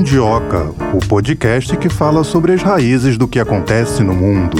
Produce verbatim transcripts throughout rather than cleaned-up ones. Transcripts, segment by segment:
Mundioca, o podcast que fala sobre as raízes do que acontece no mundo.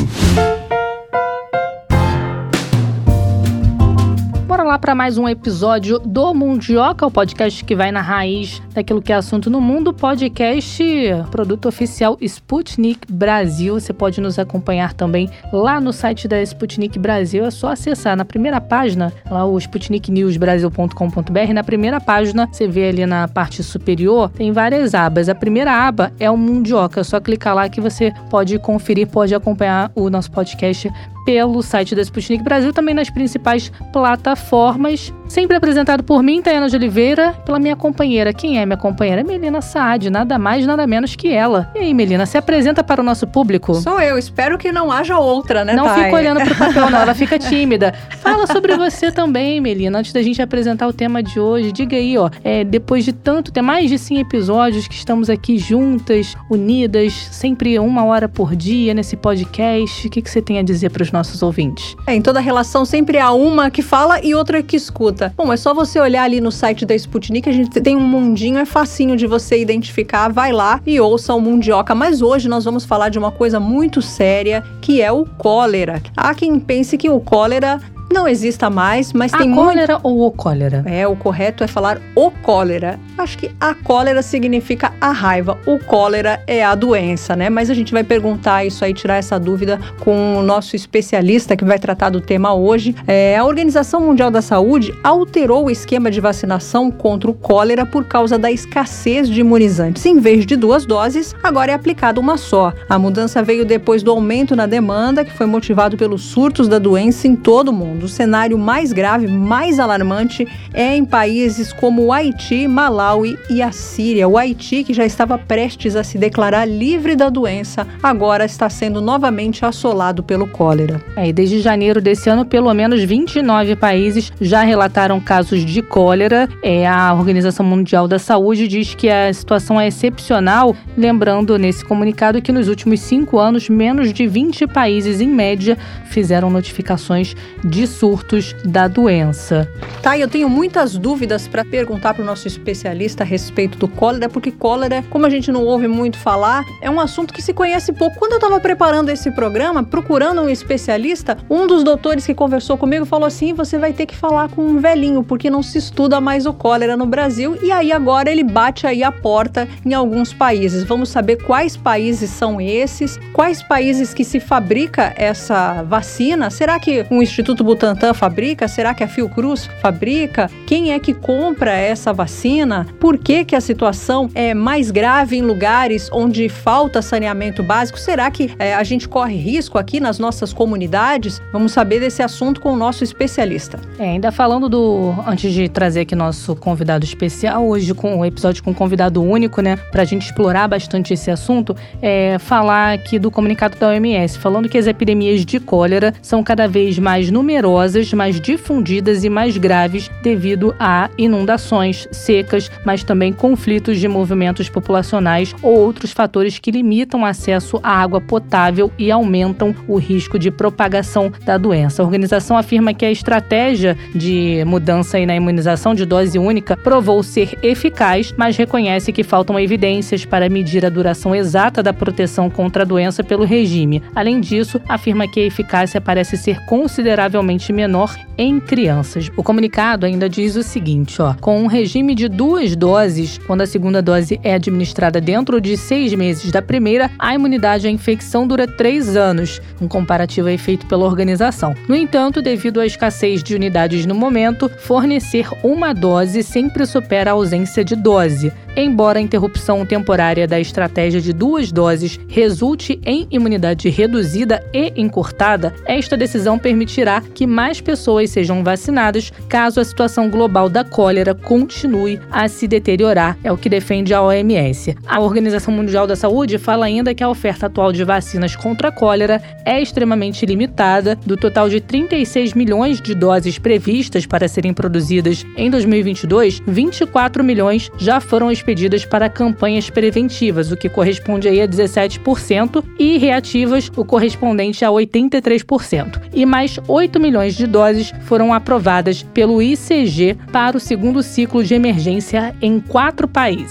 Bora lá para mais um episódio do Mundioca, o podcast que vai na raiz daquilo que é assunto no mundo. Podcast, produto oficial Sputnik Brasil. Você pode nos acompanhar também lá no site da Sputnik Brasil. É só acessar na primeira página, lá o sputnik news brasil ponto com ponto b r. Na primeira página, você vê ali na parte superior, tem várias abas. A primeira aba é o Mundioca. É só clicar lá que você pode conferir, pode acompanhar o nosso podcast pelo site da Sputnik Brasil, também nas principais plataformas. Sempre apresentado por mim, Tayana de Oliveira, pela minha companheira. Quem é minha companheira? Melina Saad, nada mais, nada menos que ela. E aí, Melina, se apresenta para o nosso público? Sou eu, espero que não haja outra, né, Não Thay? fica olhando pro papel, não, ela fica tímida. Fala sobre você também, Melina, antes da gente apresentar o tema de hoje. Diga aí, ó, é, depois de tanto, tem mais de cem episódios que estamos aqui juntas, unidas, sempre uma hora por dia nesse podcast. O que, que você tem a dizer para os nossos ouvintes? É, em toda relação sempre há uma que fala e outra que escuta. Bom, é só você olhar ali no site da Sputnik, a gente tem um mundinho, é facinho de você identificar, vai lá e ouça o Mundioca. Mas hoje nós vamos falar de uma coisa muito séria, que é o cólera. Há quem pense que o cólera não exista mais, mas a tem muito... cólera ou o cólera? É, o correto é falar o cólera. Acho que a cólera significa a raiva, o cólera é a doença, né? Mas a gente vai perguntar isso aí, tirar essa dúvida com o nosso especialista que vai tratar do tema hoje. É, a Organização Mundial da Saúde alterou o esquema de vacinação contra o cólera por causa da escassez de imunizantes. Em vez de duas doses, agora é aplicada uma só. A mudança veio depois do aumento na demanda, que foi motivado pelos surtos da doença em todo o mundo. O cenário mais grave, mais alarmante, é em países como o Haiti, Malawi e a Síria. O Haiti, que já estava prestes a se declarar livre da doença, agora está sendo novamente assolado pelo cólera. É, e desde janeiro desse ano, pelo menos vinte e nove países já relataram casos de cólera. É, a Organização Mundial da Saúde diz que a situação é excepcional, lembrando nesse comunicado que nos últimos cinco anos, menos de vinte países, em média, fizeram notificações de surtos da doença. Tá, eu tenho muitas dúvidas para perguntar para o nosso especialista a respeito do cólera, porque cólera, como a gente não ouve muito falar, é um assunto que se conhece pouco. Quando eu estava preparando esse programa, procurando um especialista, um dos doutores que conversou comigo falou assim: você vai ter que falar com um velhinho, porque não se estuda mais o cólera no Brasil, e aí agora ele bate aí a porta em alguns países. Vamos saber quais países são esses, quais países que se fabrica essa vacina. Será que o Instituto Butantan fabrica? Será que a Fiocruz fabrica? Quem é que compra essa vacina? Por que que a situação é mais grave em lugares onde falta saneamento básico? Será que é, a gente corre risco aqui nas nossas comunidades? Vamos saber desse assunto com o nosso especialista. É, ainda falando do... Antes de trazer aqui nosso convidado especial, hoje com um episódio com um convidado único, né? Pra gente explorar bastante esse assunto, é falar aqui do comunicado da O M S, falando que as epidemias de cólera são cada vez mais numerosas, mais difundidas e mais graves devido a inundações, secas, mas também conflitos de movimentos populacionais ou outros fatores que limitam o acesso à água potável e aumentam o risco de propagação da doença. A organização afirma que a estratégia de mudança na imunização de dose única provou ser eficaz, mas reconhece que faltam evidências para medir a duração exata da proteção contra a doença pelo regime. Além disso, afirma que a eficácia parece ser consideravelmente menor em crianças. O comunicado ainda diz o seguinte, ó, com um regime de duas doses, quando a segunda dose é administrada dentro de seis meses da primeira, a imunidade à infecção dura três anos. Um comparativo é feito pela organização. No entanto, devido à escassez de unidades no momento, fornecer uma dose sempre supera a ausência de dose. Embora a interrupção temporária da estratégia de duas doses resulte em imunidade reduzida e encurtada, esta decisão permitirá que mais pessoas sejam vacinadas caso a situação global da cólera continue a se deteriorar, é o que defende a O M S. A Organização Mundial da Saúde fala ainda que a oferta atual de vacinas contra a cólera é extremamente limitada. Do total de trinta e seis milhões de doses previstas para serem produzidas em dois mil e vinte e dois, vinte e quatro milhões já foram expedidas para campanhas preventivas, o que corresponde aí a dezessete por cento, e reativas, o correspondente a oitenta e três por cento. E mais oito milhões de doses foram aprovadas pelo I C G para o segundo ciclo de emergência em quatro países.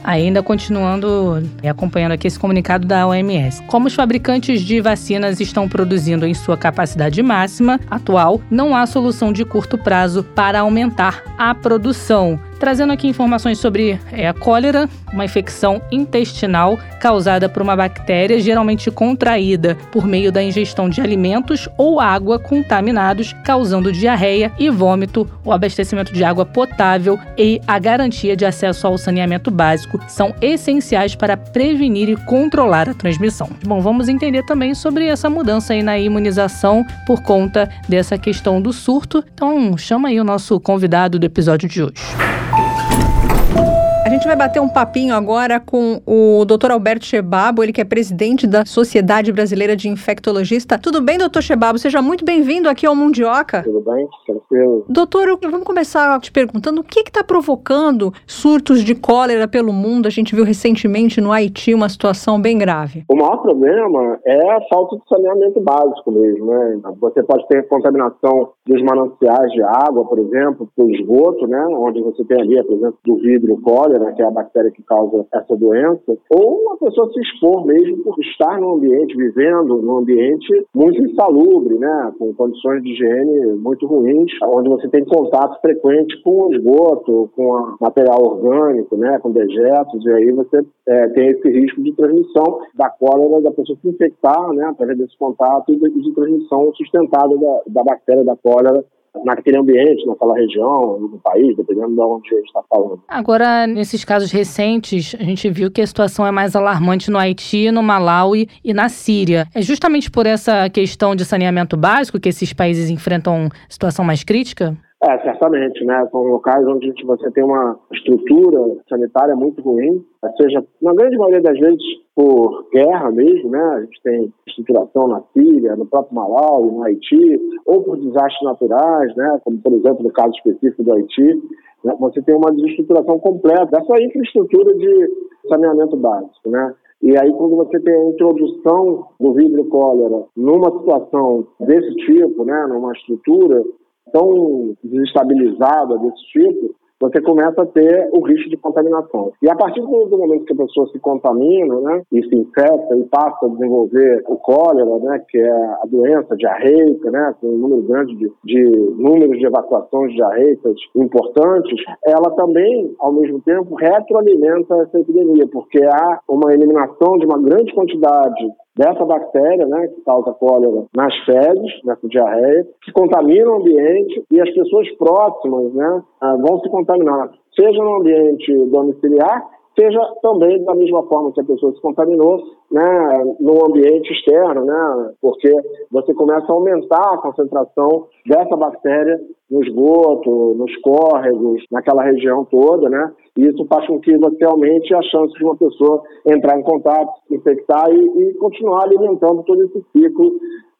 Ainda continuando e acompanhando aqui esse comunicado da O M S. Como os fabricantes de vacinas estão produzindo em sua capacidade máxima atual, não há solução de curto prazo para aumentar a produção. Trazendo aqui informações sobre é, a cólera, uma infecção intestinal causada por uma bactéria geralmente contraída por meio da ingestão de alimentos ou água contaminados, causando diarreia e vômito. O abastecimento de água potável e a garantia de acesso ao saneamento básico são essenciais para prevenir e controlar a transmissão. Bom, vamos entender também sobre essa mudança aí na imunização por conta dessa questão do surto. Então, chama aí o nosso convidado do episódio de hoje. A gente vai bater um papinho agora com o doutor Alberto Chebabo, ele que é presidente da Sociedade Brasileira de Infectologista. Tudo bem, doutor Chebabo? Seja muito bem-vindo aqui ao Mundioca. Tudo bem, tranquilo. Doutor, vamos começar te perguntando o que está provocando surtos de cólera pelo mundo. A gente viu recentemente no Haiti uma situação bem grave. O maior problema é a falta de saneamento básico mesmo, né? Você pode ter contaminação dos mananciais de água, por exemplo, do esgoto, né? Onde você tem ali a presença do vírus cólera, que é a bactéria que causa essa doença, ou a pessoa se expor mesmo por estar num ambiente, vivendo num ambiente muito insalubre, né, com condições de higiene muito ruins, onde você tem contato frequente com o esgoto, com a material orgânico, né, com dejetos, e aí você é, tem esse risco de transmissão da cólera, da pessoa se infectar, né, através desse contato e de, de transmissão sustentada da, da bactéria da cólera naquele ambiente, naquela região, no país, dependendo de onde a gente está falando. Agora, nesses casos recentes, a gente viu que a situação é mais alarmante no Haiti, no Malawi e na Síria. É justamente por essa questão de saneamento básico que esses países enfrentam situação mais crítica? É, certamente, né? São locais onde você tem uma estrutura sanitária muito ruim, seja, na grande maioria das vezes, por guerra mesmo, né? A gente tem estruturação na Síria, no próprio Malawi, no Haiti, ou por desastres naturais, né? Como, por exemplo, no caso específico do Haiti, né? Você tem uma desestruturação completa dessa infraestrutura de saneamento básico, né? E aí, quando você tem a introdução do vírus cólera numa situação desse tipo, né? Numa estrutura tão desestabilizada desse tipo, você começa a ter o risco de contaminação. E a partir do momento que a pessoa se contamina, né, e se infecta e passa a desenvolver o cólera, né, que é a doença diarreica, né, com um número grande de, de números de evacuações diarreicas importantes, ela também, ao mesmo tempo, retroalimenta essa epidemia, porque há uma eliminação de uma grande quantidade dessa bactéria, né, que causa cólera nas fezes, nessa diarreia, que contamina o ambiente e as pessoas próximas, né, vão se contaminar, seja no ambiente domiciliar, seja também da mesma forma que a pessoa se contaminou, né, no ambiente externo, né, porque você começa a aumentar a concentração dessa bactéria no esgoto, nos córregos, naquela região toda, né, e isso faz com que você aumente a chance de uma pessoa entrar em contato, infectar e, e continuar alimentando todo esse ciclo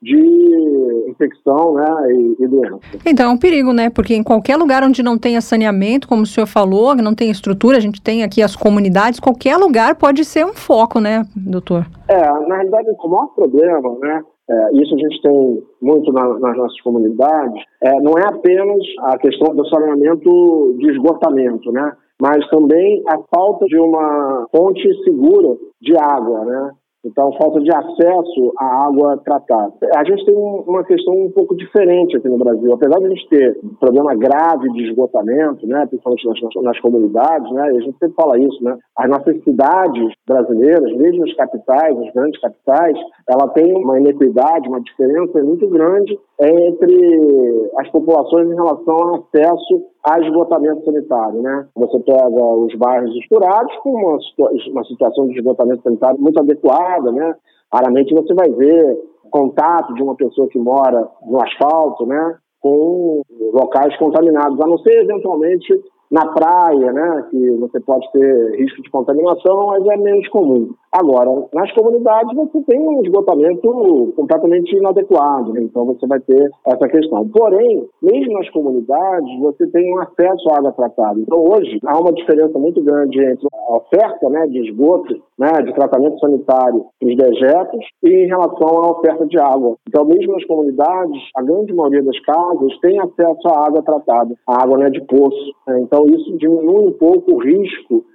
de infecção, né, e, e doença. Então é um perigo, né, porque em qualquer lugar onde não tenha saneamento, como o senhor falou, não tem estrutura, a gente tem aqui as comunidades, qualquer lugar pode ser um foco, né, doutor? É, na realidade, o maior problema, né, é, isso a gente tem muito na, nas nossas comunidades, é, não é apenas a questão do saneamento de esgotamento, né, mas também a falta de uma fonte segura de água, né. Então, falta de acesso à água tratada. A gente tem uma questão um pouco diferente aqui no Brasil. Apesar de a gente ter um problema grave de esgotamento, né, principalmente nas, nas comunidades, né, e a gente sempre fala isso, né, as nossas cidades brasileiras, mesmo as capitais, as grandes capitais, ela tem uma inequidade, uma diferença muito grande entre as populações em relação ao acesso a esgotamento sanitário, né? Você pega os bairros estourados com uma, uma situação de esgotamento sanitário muito adequada, né? Raramente você vai ver contato de uma pessoa que mora no asfalto, né, com locais contaminados, a não ser eventualmente na praia, né, que você pode ter risco de contaminação, mas é menos comum. Agora, nas comunidades você tem um esgotamento completamente inadequado, né? Então você vai ter essa questão. Porém, mesmo nas comunidades, você tem um acesso à água tratada. Então hoje há uma diferença muito grande entre a oferta, né, de esgoto, né, de tratamento sanitário dos dejetos e em relação à oferta de água. Então mesmo nas comunidades, a grande maioria das casas tem acesso à água tratada, a água, né, de poço. Então isso diminui um pouco o risco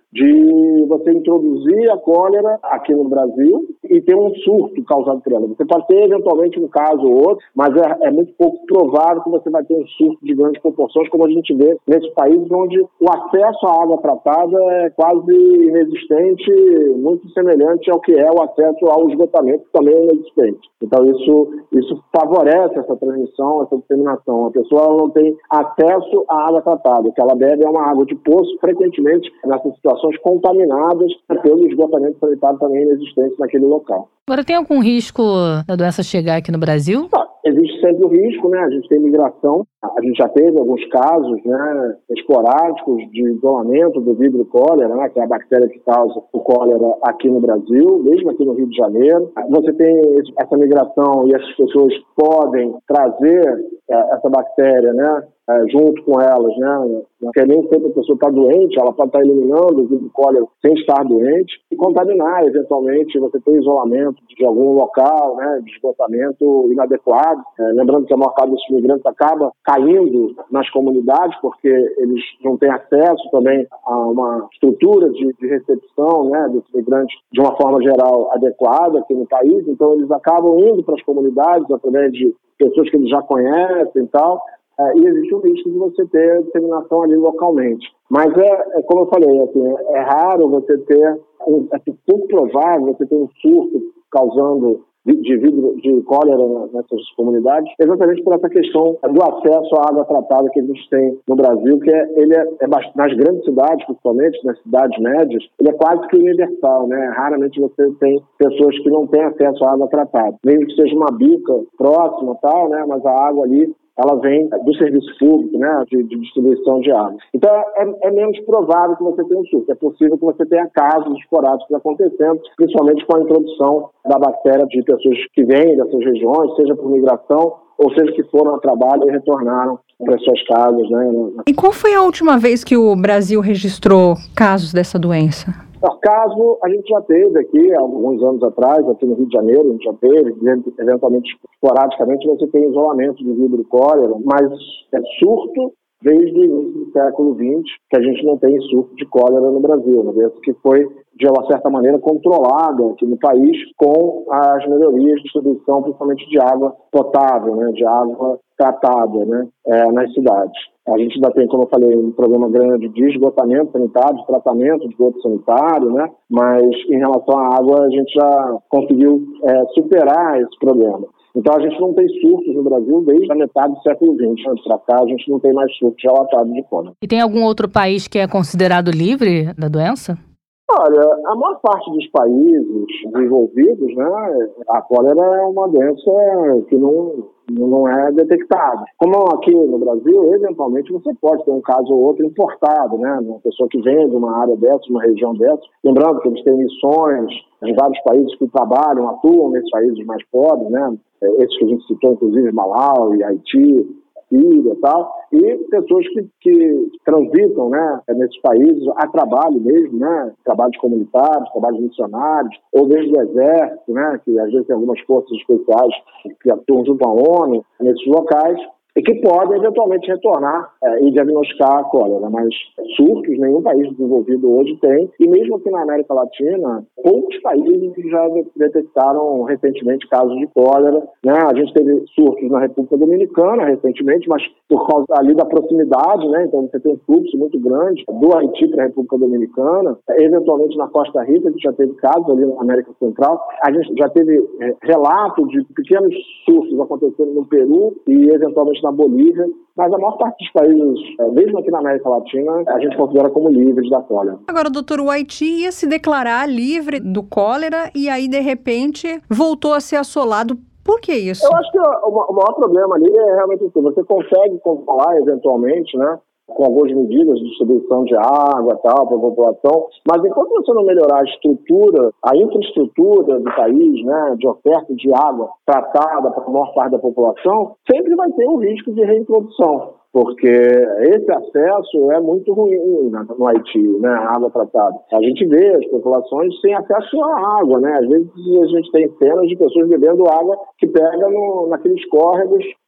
de você introduzir a cólera aqui no Brasil e ter um surto causado por ela. Você pode ter eventualmente um caso ou outro, mas é, é muito pouco provável que você vai ter um surto de grandes proporções, como a gente vê nesses países onde o acesso à água tratada é quase inexistente, muito semelhante ao que é o acesso ao esgotamento, que também é inexistente. Então isso, isso favorece essa transmissão, essa disseminação. A pessoa não tem acesso à água tratada. O que ela bebe é uma água de poço, frequentemente nessas situações contaminadas pelo esgotamento sanitário também inexistente naquele local. Agora, tem algum risco da doença chegar aqui no Brasil? Ah, existe sempre o risco, né? A gente tem migração. A gente já teve alguns casos, né, esporádicos de isolamento do vibrio cólera, né, que é a bactéria que causa o cólera aqui no Brasil, mesmo aqui no Rio de Janeiro. Você tem essa migração e essas pessoas podem trazer é, essa bactéria, né, é, junto com elas, né? Porque nem sempre a pessoa está doente, ela pode estar eliminando o vírus cólera sem estar doente e contaminar, eventualmente, você tem isolamento de algum local, né, de esgotamento inadequado. É, lembrando que a maior parte desses migrantes acaba caindo nas comunidades, porque eles não têm acesso também a uma estrutura de, de recepção, né, desses migrantes de uma forma geral adequada aqui no país, então eles acabam indo para as comunidades através de pessoas que eles já conhecem e tal. É, e existe um risco de você ter disseminação ali localmente. Mas é, é como eu falei, assim, é, é raro você ter, um, é pouco provável você ter um surto causando de, vidro, de cólera nessas comunidades, exatamente por essa questão do acesso à água tratada que a gente tem no Brasil, que é, ele é, é nas grandes cidades, principalmente, nas cidades médias, ele é quase que universal, né? Raramente você tem pessoas que não têm acesso à água tratada. Mesmo que seja uma bica próxima, tal, né? Mas a água ali ela vem do serviço público, né, de, de distribuição de água. Então, é, é menos provável que você tenha um surto. É possível que você tenha casos esporádicos acontecendo, principalmente com a introdução da bactéria de pessoas que vêm dessas regiões, seja por migração, ou seja, que foram a trabalho e retornaram para as suas casas, né. E qual foi a última vez que o Brasil registrou casos dessa doença? O caso, a gente já teve aqui, há alguns anos atrás, aqui no Rio de Janeiro, a gente já teve, eventualmente, esporadicamente, você tem isolamento de vibrio cólera, mas é surto desde o início do século vinte, que a gente não tem surto de cólera no Brasil, uma doença que foi, de uma certa maneira, controlada aqui no país com as melhorias de distribuição, principalmente de água potável, né, de água tratada, né, é, nas cidades. A gente ainda tem, como eu falei, um problema grande de esgotamento sanitário, de tratamento de esgoto sanitário, né? Mas em relação à água, a gente já conseguiu é, superar esse problema. Então a gente não tem surtos no Brasil desde a metade do século vinte. Para cá, a gente não tem mais surtos relatados de cólera. E tem algum outro país que é considerado livre da doença? Olha, a maior parte dos países desenvolvidos, né, a cólera é uma doença que não, não é detectada. Como aqui no Brasil, eventualmente você pode ter um caso ou outro importado, né, uma pessoa que vem de uma área dessa, uma região dessa. Lembrando que eles têm missões em vários países que trabalham, atuam nesses países mais pobres, né, esses que a gente citou, inclusive Malawi, Haiti, Síria e tal, e pessoas que, que transitam, né, nesses países a trabalho mesmo, né, trabalhos comunitários, trabalhos missionários, ou desde o exército, né, que às vezes tem algumas forças especiais que atuam junto à ONU nesses locais, e que podem eventualmente retornar é, e diagnosticar a cólera, mas surtos nenhum país desenvolvido hoje tem, e mesmo aqui na América Latina, poucos países já detectaram recentemente casos de cólera, né? A gente teve surtos na República Dominicana recentemente, mas por causa ali da proximidade, né? Então você tem um fluxo muito grande do Haiti para a República Dominicana, eventualmente na Costa Rica, a gente já teve casos ali na América Central, a gente já teve é, relatos de pequenos surtos acontecendo no Peru e eventualmente na Bolívia, mas a maior parte dos países, mesmo aqui na América Latina, a gente considera como livres da cólera. Agora, doutor, o Haiti ia se declarar livre do cólera e aí, de repente, voltou a ser assolado. Por que isso? Eu acho que o maior problema ali é realmente isso. Você consegue controlar, eventualmente, né, com algumas medidas de distribuição de água e tal para a população, mas enquanto você não melhorar a estrutura, a infraestrutura do país, né, de oferta de água tratada para a maior parte da população, sempre vai ter um risco de reintrodução, porque esse acesso é muito ruim no Haiti, né, a água tratada. A gente vê as populações sem acesso à água, né, às vezes a gente tem cenas de pessoas bebendo água que pega no, naqueles córregos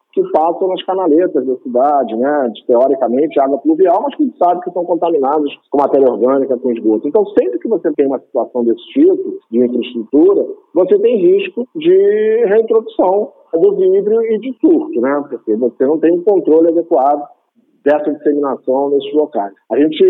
que passam nas canaletas da cidade, né? De, teoricamente, água pluvial, mas que a gente sabe que são contaminados com matéria orgânica, com esgoto. Então, sempre que você tem uma situação desse tipo, de infraestrutura, você tem risco de reintrodução do vidro e de surto, né? Porque você não tem um controle adequado dessa disseminação nesses locais. A gente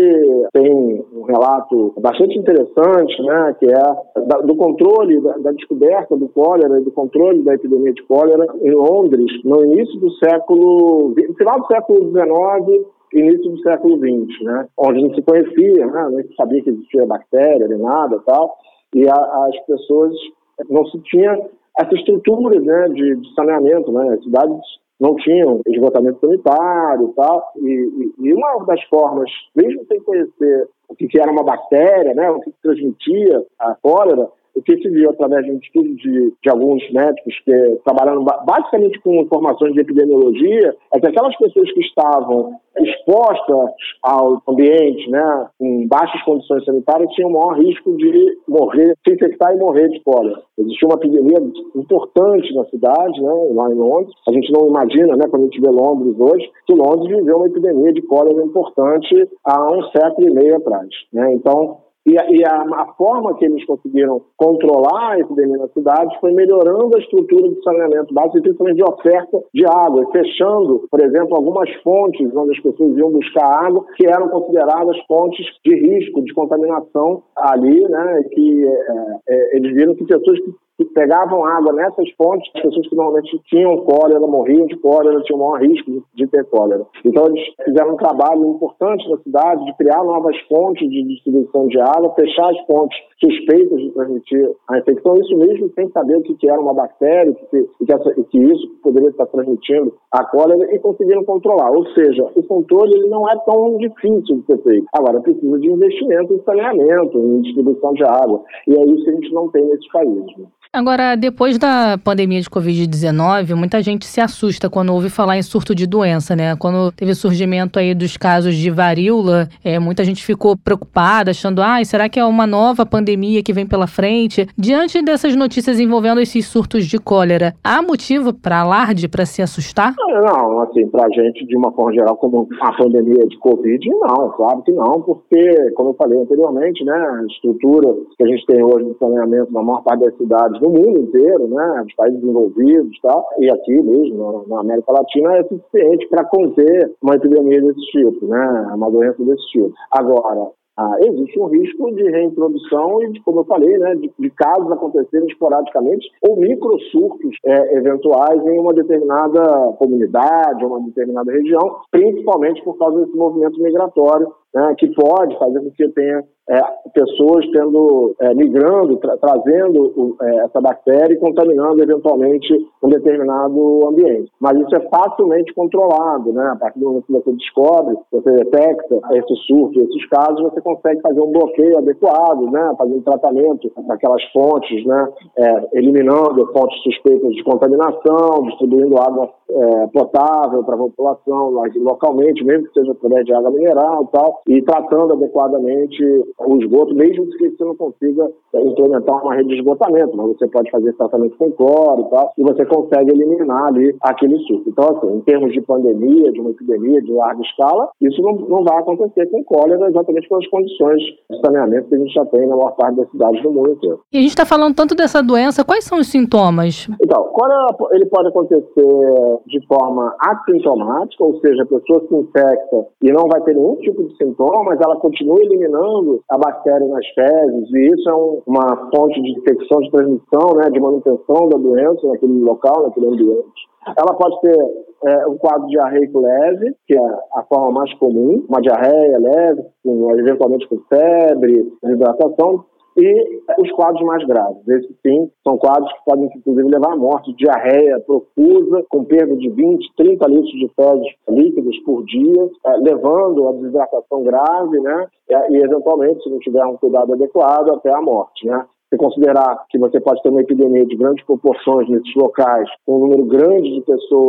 tem um relato bastante interessante, né, que é da, do controle, da, da descoberta do cólera e do controle da epidemia de cólera em Londres, no início do século, no final do século dezenove, início do século vinte, né, onde não se conhecia, né, não se sabia que existia bactéria nem nada e tal, e a, as pessoas, não se tinha essa estrutura, né, de, de saneamento, né, as cidades não tinham esgotamento sanitário e tal, e, e uma das formas, mesmo sem conhecer o que, que era uma bactéria, né, o que, que transmitia a cólera, o que se viu através de um estudo de, de alguns médicos que trabalhando basicamente com informações de epidemiologia, é que aquelas pessoas que estavam expostas ao ambiente, né, em baixas condições sanitárias, tinham o maior risco de morrer, se infectar e morrer de cólera. Existia uma epidemia importante na cidade, né, lá em Londres. A gente não imagina, né, quando a gente vê Londres hoje, que Londres viveu uma epidemia de cólera importante há um século e meio atrás, né? Então, E, a, e a, a forma que eles conseguiram controlar a epidemia na cidade foi melhorando a estrutura de saneamento básico, principalmente de oferta de água, e fechando, por exemplo, algumas fontes onde as pessoas iam buscar água, que eram consideradas fontes de risco, de contaminação ali, né, que é, é, eles viram que pessoas que que pegavam água nessas fontes, as pessoas que normalmente tinham cólera, morriam de cólera, tinham o maior risco de, de ter cólera. Então eles fizeram um trabalho importante na cidade de criar novas fontes de distribuição de água, fechar as fontes suspeitas de transmitir a infecção, isso mesmo sem saber o que, que era uma bactéria que, e, que essa, e que isso poderia estar transmitindo a cólera, e conseguiram controlar. Ou seja, o controle ele não é tão difícil de ser feito. Agora, precisa de investimento em saneamento, em distribuição de água, e é isso que a gente não tem nesses países, né? Agora, depois da pandemia de covid dezenove, muita gente se assusta quando ouve falar em surto de doença, né? Quando teve surgimento aí dos casos de varíola, é, muita gente ficou preocupada, achando, ah, será que é uma nova pandemia que vem pela frente? Diante dessas notícias envolvendo esses surtos de cólera, há motivo para alarde, para se assustar? Não, assim, pra gente, de uma forma geral, como a pandemia de Covid, não, claro que não, porque, como eu falei anteriormente, né, a estrutura que a gente tem hoje de saneamento na maior parte das cidades no mundo inteiro, né, os países desenvolvidos e tal, e aqui mesmo, na América Latina, é suficiente para conter uma epidemia desse tipo, né, uma doença desse tipo. Agora, ah, existe um risco de reintrodução e, de, como eu falei, né, de, de casos acontecerem esporadicamente ou microsurtos é, eventuais em uma determinada comunidade, uma determinada região, principalmente por causa desse movimento migratório, né, que pode fazer com que tenha é, pessoas tendo, é, migrando, tra- trazendo o, é, essa bactéria e contaminando eventualmente um determinado ambiente. Mas isso é facilmente controlado, né? A partir do momento que você descobre, você detecta esse surto, esses casos, você consegue fazer um bloqueio adequado, né? Fazer um tratamento daquelas fontes, né? É, eliminando fontes suspeitas de contaminação, distribuindo água é, potável para a população localmente, mesmo que seja através de água mineral e tal, e tratando adequadamente o esgoto, mesmo que você não consiga implementar uma rede de esgotamento, mas você pode fazer tratamento com cloro e tal, e você consegue eliminar ali aquele surto. Então, assim, em termos de pandemia, de uma epidemia de larga escala, isso não, não vai acontecer com cólera, exatamente pelas condições de saneamento que a gente já tem na maior parte das cidades do mundo inteiro. E a gente está falando tanto dessa doença, quais são os sintomas? Então, cólera, ele pode acontecer de forma assintomática, ou seja, a pessoa se infecta e não vai ter nenhum tipo de sintoma, mas ela continua eliminando a bactéria nas fezes, e isso é um, uma fonte de infecção, de transmissão, né, de manutenção da doença naquele local, naquele ambiente. Ela pode ter é, um quadro diarreico leve, que é a forma mais comum, uma diarreia leve, com, eventualmente com febre, desidratação, e os quadros mais graves. Esses, sim, são quadros que podem, inclusive, levar à morte. Diarreia profusa, com perda de vinte, trinta litros de fezes líquidos por dia, eh, levando a desidratação grave, né? E, e, eventualmente, se não tiver um cuidado adequado, até a morte, né? Se considerar que você pode ter uma epidemia de grandes proporções nesses locais, com um número grande de pessoas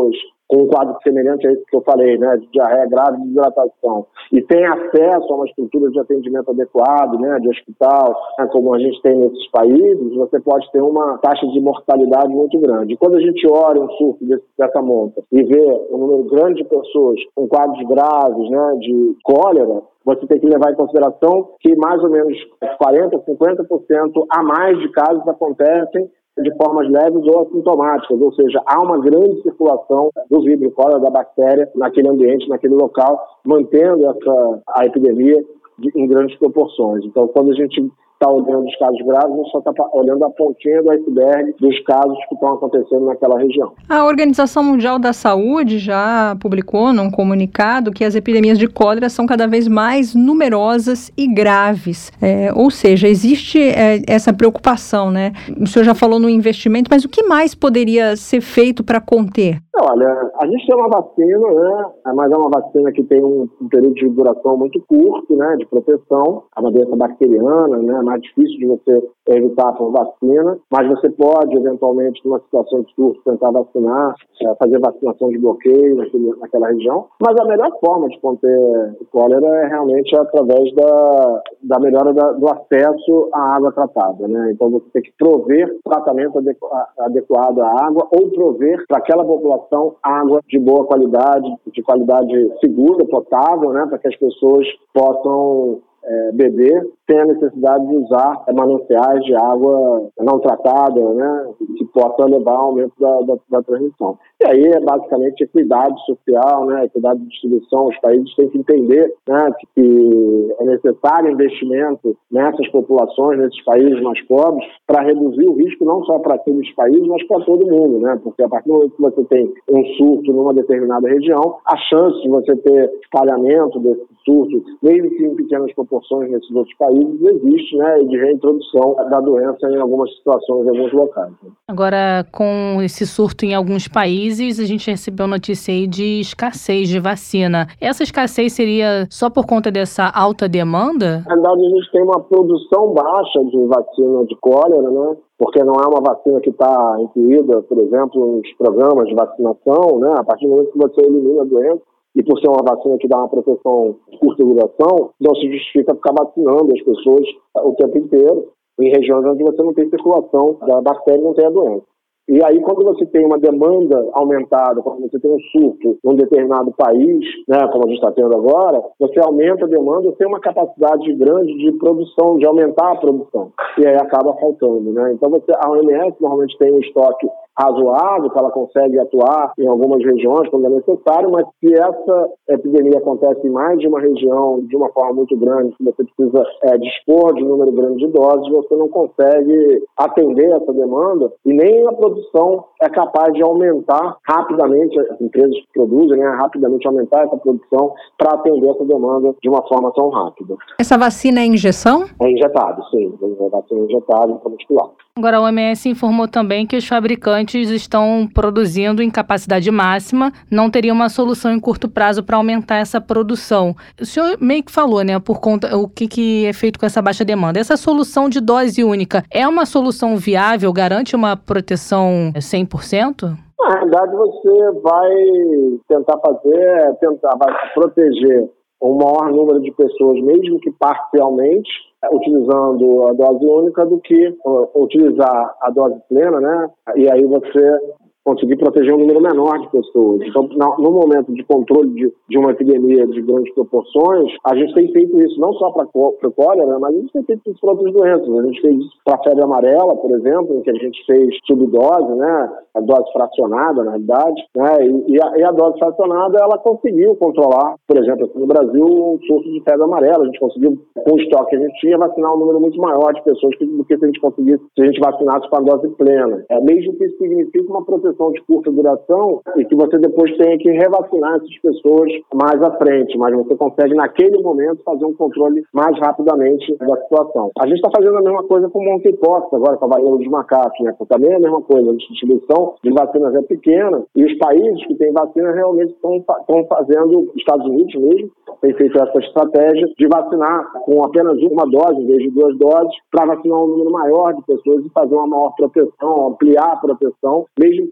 com um quadro semelhante a esse que eu falei, né, de diarreia grave e desidratação, e tem acesso a uma estrutura de atendimento adequado, né, de hospital, né, como a gente tem nesses países, você pode ter uma taxa de mortalidade muito grande. E quando a gente olha um surto desse, dessa monta e vê um número grande de pessoas com quadros graves, né, de cólera, você tem que levar em consideração que mais ou menos quarenta, cinquenta por cento a mais de casos acontecem de formas leves ou assintomáticas, ou seja, há uma grande circulação do vírus cólera, da bactéria, naquele ambiente, naquele local, mantendo essa, a epidemia de, em grandes proporções. Então, quando a gente está olhando os casos graves, a gente só está olhando a pontinha do iceberg dos casos que estão acontecendo naquela região. A Organização Mundial da Saúde já publicou num comunicado que as epidemias de cólera são cada vez mais numerosas e graves. É, ou seja, existe é, essa preocupação, né? O senhor já falou no investimento, mas o que mais poderia ser feito para conter? Olha, a gente tem uma vacina, né? Mas é uma vacina que tem um, um período de duração muito curto, né? De proteção. É uma doença bacteriana, né? É mais difícil de você evitar por vacina, mas você pode, eventualmente, numa situação de surto, tentar vacinar, é, fazer vacinação de bloqueio naquele, naquela região. Mas a melhor forma de conter o cólera é realmente através da, da melhora da, do acesso à água tratada, né? Então você tem que prover tratamento adequado à água ou prover para aquela população água de boa qualidade, de qualidade segura, potável, né, para que as pessoas possam é, beber sem a necessidade de usar é, mananciais de água não tratada, né, que possa levar ao aumento da, da, da transmissão. E aí é basicamente equidade social, né, equidade de distribuição. Os países têm que entender, né, que é necessário investimento nessas populações, nesses países mais pobres, para reduzir o risco não só para aqueles países, mas para todo mundo, né, porque a partir do momento que você tem um surto numa determinada região, a chance de você ter espalhamento desse surto, mesmo que em pequenas proporções nesses outros países, existe, né, e de reintrodução da doença em algumas situações, em alguns locais. Né. Agora, com esse surto em alguns países, a gente recebeu notícia aí de escassez de vacina. Essa escassez seria só por conta dessa alta demanda? Na verdade, a gente tem uma produção baixa de vacina de cólera, né, porque não é uma vacina que está incluída, por exemplo, nos programas de vacinação, né, a partir do momento que você elimina a doença, e por ser uma vacina que dá uma proteção de curta duração, não se justifica ficar vacinando as pessoas o tempo inteiro em regiões onde você não tem circulação da bactéria e não tem a doença. E aí, quando você tem uma demanda aumentada, quando você tem um surto num determinado país, né, como a gente está tendo agora, você aumenta a demanda, tem uma capacidade grande de produção, de aumentar a produção. E aí acaba faltando, né? Então, você, a O M S normalmente tem um estoque razoável, que ela consegue atuar em algumas regiões quando é necessário, mas se essa epidemia acontece em mais de uma região, de uma forma muito grande, que você precisa é, dispor de um número grande de doses, você não consegue atender essa demanda e nem a produção é capaz de aumentar rapidamente, as empresas que produzem, né, rapidamente aumentar essa produção para atender essa demanda de uma forma tão rápida. Essa vacina é injeção? É injetado, sim. É vacina injetada intramuscular. Agora, a O M S informou também que os fabricantes estão produzindo em capacidade máxima, não teria uma solução em curto prazo para aumentar essa produção. O senhor meio que falou, né, por conta o que, que é feito com essa baixa demanda. Essa solução de dose única é uma solução viável, garante uma proteção cem por cento? Na realidade, você vai tentar fazer, tentar vai proteger o maior número de pessoas, mesmo que parcialmente, utilizando a dose única, do que uh, utilizar a dose plena, né? E aí você conseguir proteger um número menor de pessoas. Então, no momento de controle de, de uma epidemia de grandes proporções, a gente tem feito isso não só para o cólera, mas a gente tem feito isso para outras doenças. A gente fez isso para a febre amarela, por exemplo, em que a gente fez subdose, né, a dose fracionada, na realidade, né, e, e, a, e a dose fracionada, ela conseguiu controlar, por exemplo, aqui no Brasil, um surto de febre amarela. A gente conseguiu, com o estoque que a gente tinha, vacinar um número muito maior de pessoas do que se a gente conseguisse, se a gente vacinasse com a dose plena. É, mesmo que isso signifique uma proteção de curta duração e que você depois tenha que revacinar essas pessoas mais à frente, mas você consegue naquele momento fazer um controle mais rapidamente da situação. A gente está fazendo a mesma coisa com o monkeypox agora, com a varíola dos macacos, né? Também é a mesma coisa, a distribuição de vacinas é pequena e os países que têm vacina realmente estão fazendo, Estados Unidos mesmo, tem feito essa estratégia de vacinar com apenas uma dose, em vez de duas doses, para vacinar um número maior de pessoas e fazer uma maior proteção, ampliar a proteção, mesmo que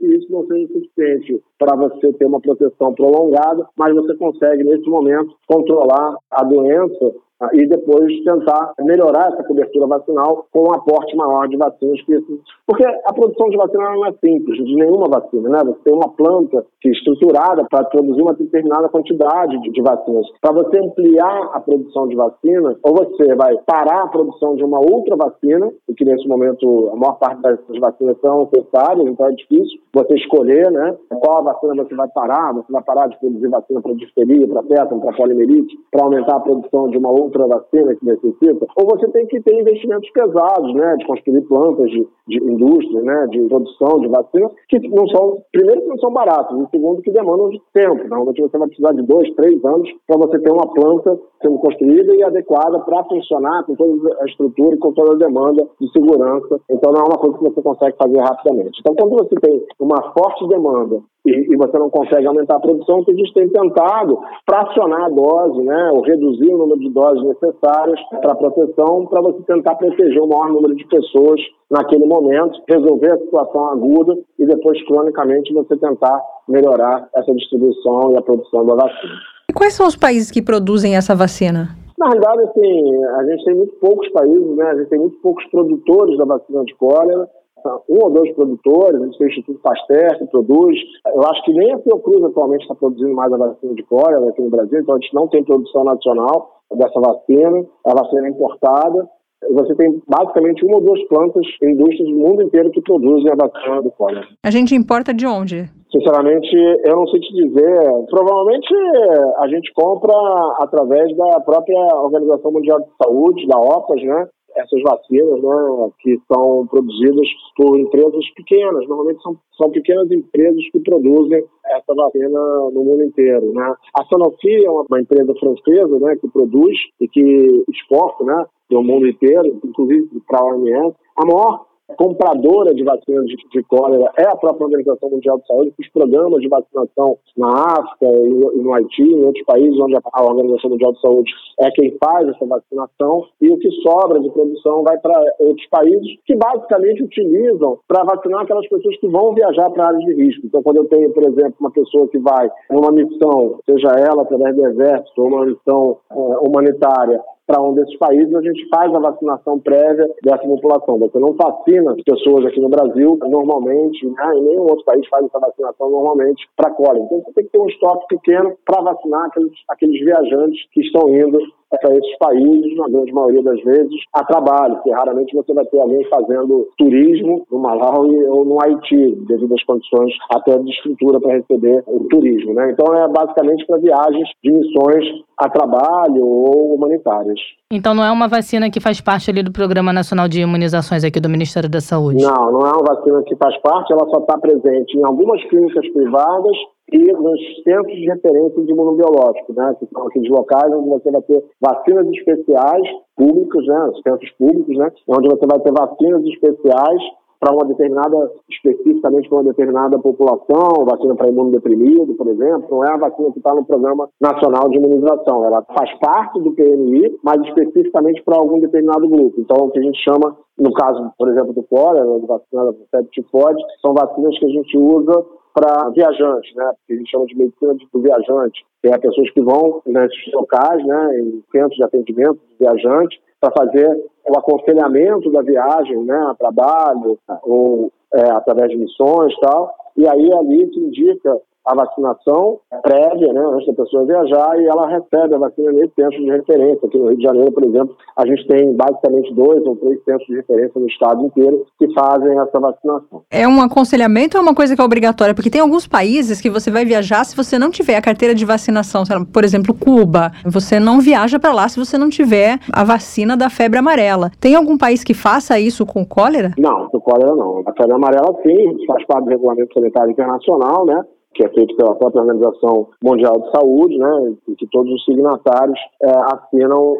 isso não seja suficiente para você ter uma proteção prolongada, mas você consegue, nesse momento, controlar a doença e depois tentar melhorar essa cobertura vacinal com um aporte maior de vacinas. Porque a produção de vacina não é simples, de nenhuma vacina, né? Você tem uma planta que é estruturada para produzir uma determinada quantidade de, de vacinas. Para você ampliar a produção de vacina, ou você vai parar a produção de uma outra vacina, e que nesse momento a maior parte dessas vacinas são necessárias, então é difícil você escolher, né? Qual a vacina você vai parar, você vai parar de produzir vacina para difteria, para tétano, para poliomielite, para aumentar a produção de uma outra outra vacina que necessita, ou você tem que ter investimentos pesados, né, de construir plantas de, de indústria, né, de produção de vacinas, que não são, primeiro, que não são baratos, e segundo, que demandam de tempo. Normalmente você vai precisar de dois, três anos para você ter uma planta sendo construída e adequada para funcionar com toda a estrutura e com toda a demanda de segurança. Então não é uma coisa que você consegue fazer rapidamente. Então quando você tem uma forte demanda e, e você não consegue aumentar a produção, o que a gente tem tentado fracionar a dose, né, ou reduzir o número de doses necessárias para a proteção, para você tentar proteger o maior número de pessoas naquele momento, resolver a situação aguda e depois, cronicamente, você tentar melhorar essa distribuição e a produção da vacina. E quais são os países que produzem essa vacina? Na realidade, assim, a gente tem muito poucos países, né? A gente tem muito poucos produtores da vacina de cólera. Um ou dois produtores, a gente tem o Instituto Pasteur que produz. Eu acho que nem a Fiocruz atualmente está produzindo mais a vacina de cólera aqui no Brasil, então a gente não tem produção nacional dessa vacina, a vacina é importada. Você tem basicamente uma ou duas plantas, indústrias do mundo inteiro que produzem a vacina do cólera. A gente importa de onde? Sinceramente, eu não sei te dizer. Provavelmente a gente compra através da própria Organização Mundial de Saúde, da O P A S, né? Essas vacinas, né, que são produzidas por empresas pequenas, normalmente são, são pequenas empresas que produzem essa vacina no mundo inteiro, né. A Sanofi é uma, uma empresa francesa, né, que produz e que exporta, né, no mundo inteiro, inclusive para a O M S. A maior compradora de vacinas de, de cólera é a própria Organização Mundial de Saúde, os programas de vacinação na África e no, e no Haiti, em outros países onde a Organização Mundial de Saúde é quem faz essa vacinação, e o que sobra de produção vai para outros países que basicamente utilizam para vacinar aquelas pessoas que vão viajar para áreas de risco. Então, quando eu tenho, por exemplo, uma pessoa que vai numa missão, seja ela através do exército ou uma missão é, humanitária, para um desses países, a gente faz a vacinação prévia dessa população. Você não vacina pessoas aqui no Brasil normalmente, né, e nenhum outro país faz essa vacinação normalmente para cólera. Então você tem que ter um estoque pequeno para vacinar aqueles, aqueles viajantes que estão indo para esses países, na grande maioria das vezes, a trabalho, porque raramente você vai ter alguém fazendo turismo no Malawi ou no Haiti, devido às condições até de estrutura para receber o turismo, né? Então é basicamente para viagens de missões a trabalho ou humanitárias. Então não é uma vacina que faz parte ali do Programa Nacional de Imunizações aqui do Ministério da Saúde? Não, não é uma vacina que faz parte, ela só está presente em algumas clínicas privadas e nos centros de referência de imunobiológico, né, que são aqueles locais onde você vai ter vacinas especiais públicos, né, os centros públicos, né, onde você vai ter vacinas especiais para uma determinada, especificamente para uma determinada população, vacina para imunodeprimido, por exemplo, não é a vacina que está no Programa Nacional de Imunização. Ela faz parte do P N I, mas especificamente para algum determinado grupo. Então, o que a gente chama, no caso, por exemplo, do cólera, da vacina da febre tifoide, são vacinas que a gente usa para viajantes, né? Que a gente chama de medicina do viajante, que é pessoas que vão nesses locais, né, em centros de atendimento de viajantes, para fazer o aconselhamento da viagem, né, a trabalho, ou é, através de missões e tal, e aí ali se indica a vacinação prévia, né, antes da pessoa viajar, e ela recebe a vacina nesse centro de referência. Aqui no Rio de Janeiro, por exemplo, a gente tem basicamente dois ou três centros de referência no estado inteiro que fazem essa vacinação. É um aconselhamento ou é uma coisa que é obrigatória? Porque tem alguns países que você vai viajar se você não tiver a carteira de vacinação. Por exemplo, Cuba. Você não viaja para lá se você não tiver a vacina da febre amarela. Tem algum país que faça isso com cólera? Não, com cólera não. A febre amarela sim, faz parte do Regulamento Sanitário Internacional, né? Que é feito pela própria Organização Mundial de Saúde, né, e que todos os signatários é, assinam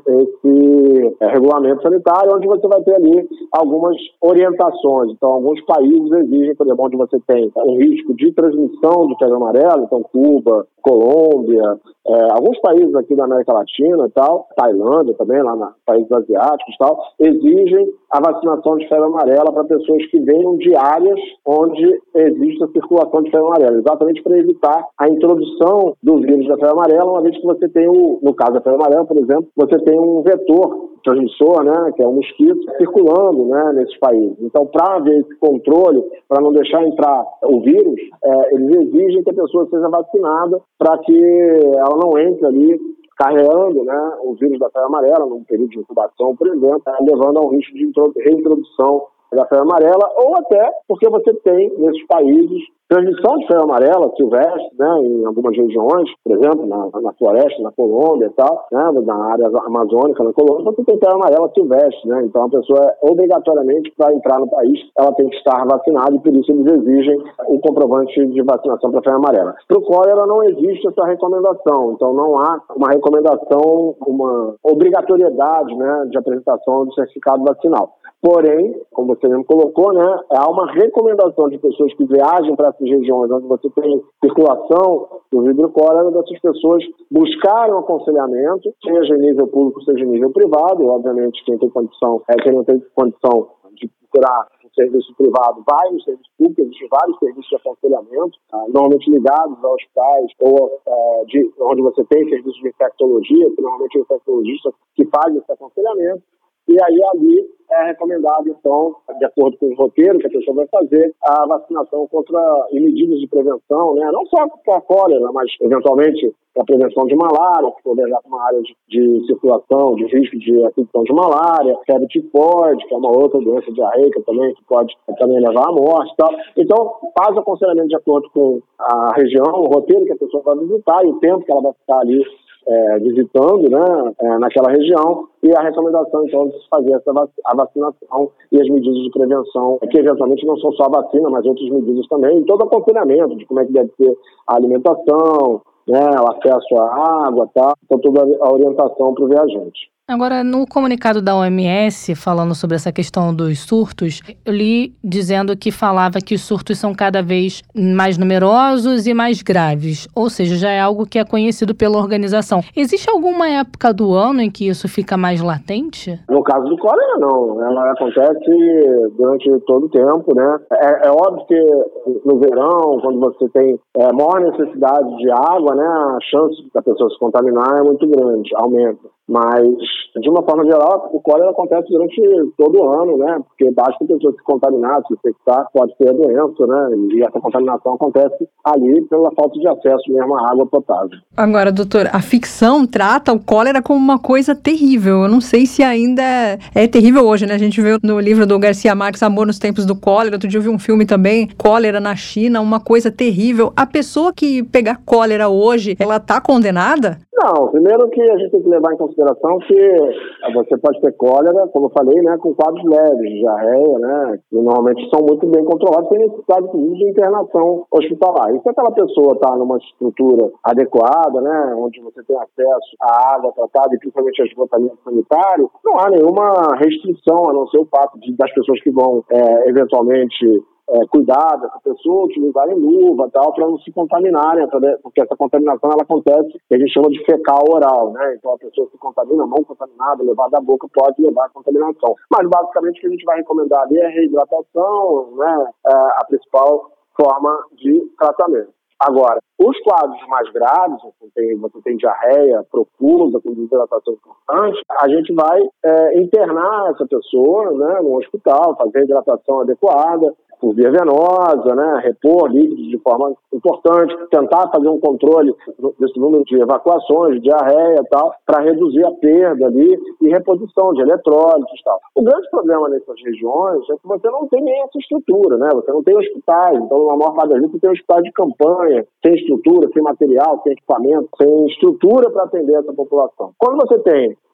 esse é, regulamento sanitário, onde você vai ter ali algumas orientações. Então, alguns países exigem, por exemplo, onde você tem um risco de transmissão de febre amarela, então Cuba, Colômbia, É, alguns países aqui da América Latina e tal, Tailândia também, lá nos países asiáticos e tal, exigem a vacinação de febre amarela para pessoas que venham de áreas onde existe a circulação de febre amarela, exatamente para evitar a introdução do vírus da febre amarela, uma vez que você tem, o, no caso da febre amarela, por exemplo, você tem um vetor transmissor, né, que é um mosquito, circulando, né, nesses países. Então, para haver esse controle, para não deixar entrar o vírus, é, eles exigem que a pessoa seja vacinada para que ela não entre ali carregando, né, o vírus da febre amarela num período de incubação, por exemplo, levando a um risco de reintrodução da febre amarela, ou até porque você tem, nesses países, transmissão de febre amarela silvestre, né, em algumas regiões, por exemplo, na, na floresta, na Colômbia e tal, né, na área amazônica, na Colômbia, você tem febre amarela silvestre, né, então a pessoa, obrigatoriamente, para entrar no país, ela tem que estar vacinada e por isso eles exigem o comprovante de vacinação para febre amarela. Para o cólera não existe essa recomendação, então não há uma recomendação, uma obrigatoriedade, né, de apresentação do certificado vacinal. Porém, como você mesmo colocou, né, há uma recomendação de pessoas que viajem para essas regiões onde você tem circulação do vírus cólera, dessas pessoas buscarem um aconselhamento, seja em nível público, seja em nível privado, e obviamente quem tem condição, é, quem não tem condição de procurar um serviço privado, vai no serviço público, existem vários serviços de aconselhamento, ah, normalmente ligados a hospitais, ou ah, de, onde você tem serviços de infectologia, que normalmente é o infectologista que faz esse aconselhamento. E aí, ali, é recomendado, então, de acordo com o roteiro que a pessoa vai fazer, a vacinação contra e medidas de prevenção, né? Não só para a cólera, mas, eventualmente, para a prevenção de malária, que poder já uma área de, de circulação, de risco de aquisição de malária, febre tifoide, que é uma outra doença diarreica também, que pode também levar à morte e tal. Então, faz o aconselhamento de acordo com a região, o roteiro que a pessoa vai visitar e o tempo que ela vai ficar ali É, visitando, né, é, naquela região, e a recomendação, então, de se fazer essa vac- a vacinação e as medidas de prevenção, que eventualmente não são só a vacina, mas outras medidas também, e todo o aconselhamento de como é que deve ser a alimentação, né, o acesso à água, tá? Então, toda a orientação para o viajante. Agora, no comunicado da O M S, falando sobre essa questão dos surtos, eu li dizendo que falava que os surtos são cada vez mais numerosos e mais graves, ou seja, já é algo que é conhecido pela organização. Existe alguma época do ano em que isso fica mais latente? No caso do cólera, não. Ela acontece durante todo o tempo, né? É, é óbvio que no verão, quando você tem é, maior necessidade de água, né, a chance da pessoa se contaminar é muito grande, aumenta. Mas, de uma forma geral, o cólera acontece durante todo o ano, né? Porque basta a pessoa se contaminar, se infectar, pode ter a doença, né? E essa contaminação acontece ali pela falta de acesso mesmo à água potável. Agora, doutor, a ficção trata o cólera como uma coisa terrível. Eu não sei se ainda é, é terrível hoje, né? A gente viu no livro do Garcia Marques, Amor nos Tempos do Cólera. Outro dia eu vi um filme também, Cólera na China, uma coisa terrível. A pessoa que pegar cólera hoje, ela tá condenada? Não, primeiro que a gente tem que levar em consideração que você pode ter cólera, como eu falei, né, com quadros leves de diarreia, né, que normalmente são muito bem controlados, sem necessidade de internação hospitalar. E se aquela pessoa está numa estrutura adequada, né, onde você tem acesso à água tratada e principalmente a esgotamento sanitário, não há nenhuma restrição, a não ser o fato de, das pessoas que vão é, eventualmente É, cuidar dessa pessoa, utilizarem luva e tal, para não se contaminarem, porque essa contaminação ela acontece, que a gente chama de fecal oral, né? Então a pessoa se contamina, mão contaminada, levada à boca, pode levar a contaminação. Mas basicamente o que a gente vai recomendar ali é a reidratação, né? É a principal forma de tratamento. Agora, os quadros mais graves, você tem, você tem diarreia profusa, com desidratação importante, a gente vai é, internar essa pessoa, né, no hospital, fazer a hidratação adequada, por via venosa, né, repor líquidos de forma importante, tentar fazer um controle desse número de evacuações, de diarreia e tal, para reduzir a perda ali e reposição de eletrólitos e tal. O grande problema nessas regiões é que você não tem nem essa estrutura, né, você não tem hospitais, então na maior parte das vezes você tem hospitais de campanha, sem estrutura, sem material, sem equipamento, sem estrutura para atender essa população. Quando você tem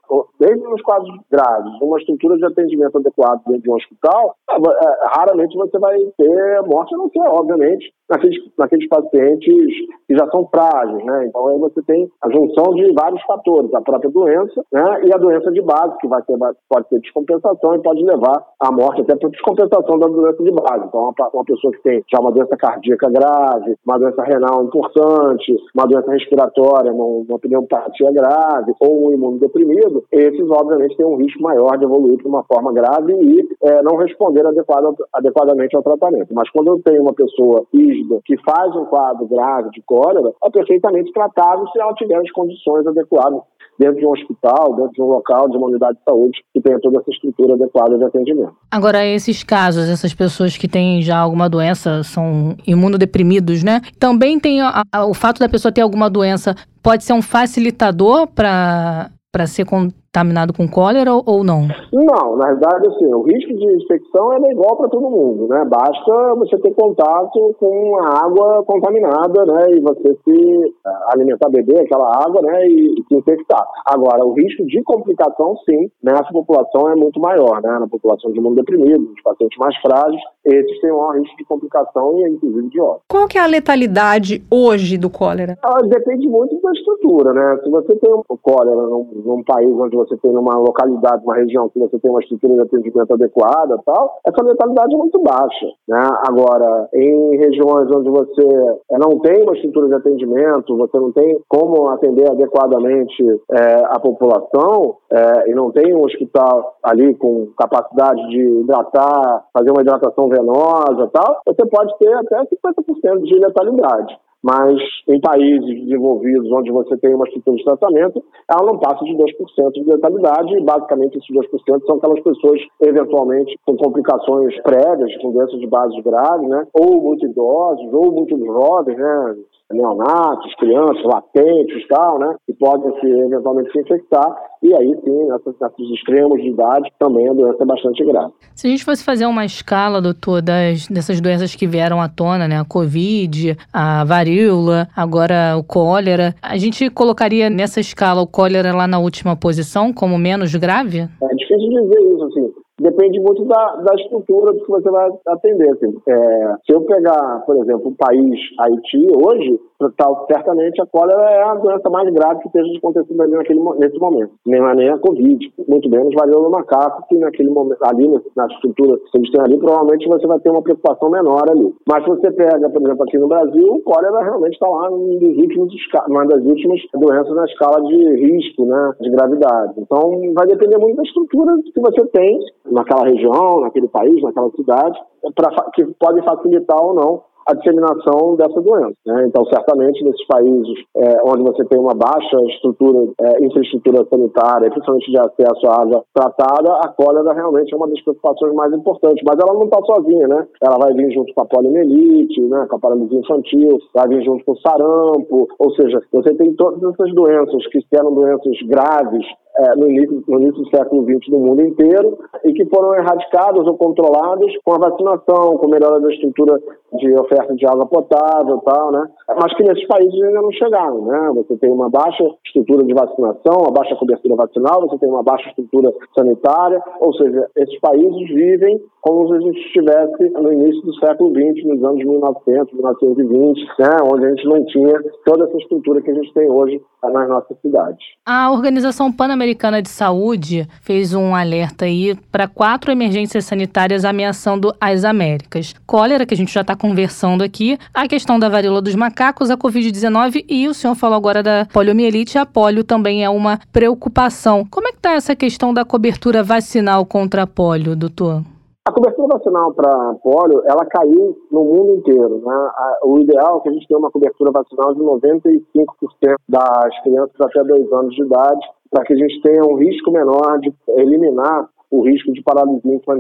desde os quadros graves, uma estrutura de atendimento adequado dentro de um hospital, raramente você vai ter morte, a não ser, obviamente, naqueles, naqueles pacientes que já são frágeis, né? Então aí você tem a junção de vários fatores, a própria doença, né? E a doença de base, que vai ter, pode ter descompensação e pode levar à morte, até por descompensação da doença de base. Então uma, uma pessoa que tem já uma doença cardíaca grave, uma doença renal importante, uma doença respiratória, uma, uma pneumopatia grave ou um imunodeprimido, esses obviamente têm um risco maior de evoluir de uma forma grave e é, não responder adequado, adequadamente ao tratamento. Mas quando eu tenho uma pessoa rígida que faz um quadro grave de cólera, é perfeitamente tratável se ela tiver as condições adequadas dentro de um hospital, dentro de um local, de uma unidade de saúde que tenha toda essa estrutura adequada de atendimento. Agora, esses casos, essas pessoas que têm já alguma doença, são imunodeprimidos, né? Também tem a, a, o fato da pessoa ter alguma doença, pode ser um facilitador para para ser contaminado com cólera ou não? Não, na verdade, assim, o risco de infecção é igual para todo mundo, né? Basta você ter contato com a água contaminada, né? E você se alimentar, beber aquela água, né? E, e se infectar. Agora, o risco de complicação, sim, nessa população é muito maior, né? Na população de imunodeprimido, nos pacientes mais frágeis, esses têm um maior risco de complicação e, inclusive, de óbito. Qual que é a letalidade hoje do cólera? Ela depende muito da estrutura, né? Se você tem um cólera num, num país onde você tem uma localidade, uma região que você tem uma estrutura de atendimento adequada e tal, essa letalidade é muito baixa, né? Agora, em regiões onde você não tem uma estrutura de atendimento, você não tem como atender adequadamente é, a população é, e não tem um hospital ali com capacidade de hidratar, fazer uma hidratação venosa e tal, você pode ter até cinquenta por cento de letalidade. Mas em países desenvolvidos onde você tem uma estrutura de tratamento, ela não passa de dois por cento de letalidade e basicamente esses dois por cento são aquelas pessoas eventualmente com complicações prévias, com doenças de base grave, né? Ou muito idosos, ou muito jovens, né? Neonatos, crianças, latentes e tal, né? Que podem se, eventualmente se infectar. E aí, sim, nessas, nesses extremos de idade, também a doença é bastante grave. Se a gente fosse fazer uma escala, doutor, das, dessas doenças que vieram à tona, né? A Covid, a varíola, agora o cólera, a gente colocaria nessa escala o cólera lá na última posição, como menos grave? É difícil dizer isso, assim. Depende muito da, da estrutura do que você vai atender. Assim. É, se eu pegar, por exemplo, o país Haiti, hoje, tá, certamente a cólera é a doença mais grave que esteja acontecendo ali naquele, nesse momento. Nem, nem a Covid, muito menos varíola do macaco, que naquele momento, ali na estrutura que eles têm ali, provavelmente você vai ter uma preocupação menor ali. Mas se você pega, por exemplo, aqui no Brasil, o cólera realmente está lá num dos últimos, uma das últimas doenças na escala de risco, né, de gravidade. Então, vai depender muito da estrutura que você tem naquela região, naquele país, naquela cidade, pra, que pode facilitar ou não a disseminação dessa doença, né? Então, certamente, nesses países é, onde você tem uma baixa estrutura, é, infraestrutura sanitária, principalmente de acesso à água tratada, a cólera realmente é uma das preocupações mais importantes. Mas ela não está sozinha, né? Ela vai vir junto com a poliomielite, né? Com a paralisia infantil, vai vir junto com o sarampo, ou seja, você tem todas essas doenças que eram doenças graves, É, no, início, no início do século vinte no mundo inteiro e que foram erradicadas ou controladas com a vacinação, com a melhora da estrutura de oferta de água potável e tal, né? Mas que nesses países ainda não chegaram, né? Você tem uma baixa estrutura de vacinação, uma baixa cobertura vacinal, você tem uma baixa estrutura sanitária, ou seja, esses países vivem como se a gente estivesse no início do século vinte, nos anos mil e novecentos, mil novecentos e vinte, né? Onde a gente não tinha toda essa estrutura que a gente tem hoje nas nossas cidades. A Organização Pan-Americana de Saúde fez um alerta aí para quatro emergências sanitárias ameaçando as Américas. Cólera, que a gente já está conversando aqui, a questão da varíola dos macacos, a covid dezenove e o senhor falou agora da poliomielite. A polio também é uma preocupação. Como é que está essa questão da cobertura vacinal contra a polio, doutor? A cobertura vacinal para polio, ela caiu no mundo inteiro, né? O ideal é que a gente tenha uma cobertura vacinal de noventa e cinco por cento das crianças até dois anos de idade, para que a gente tenha um risco menor de eliminar o risco de paralisia infantil.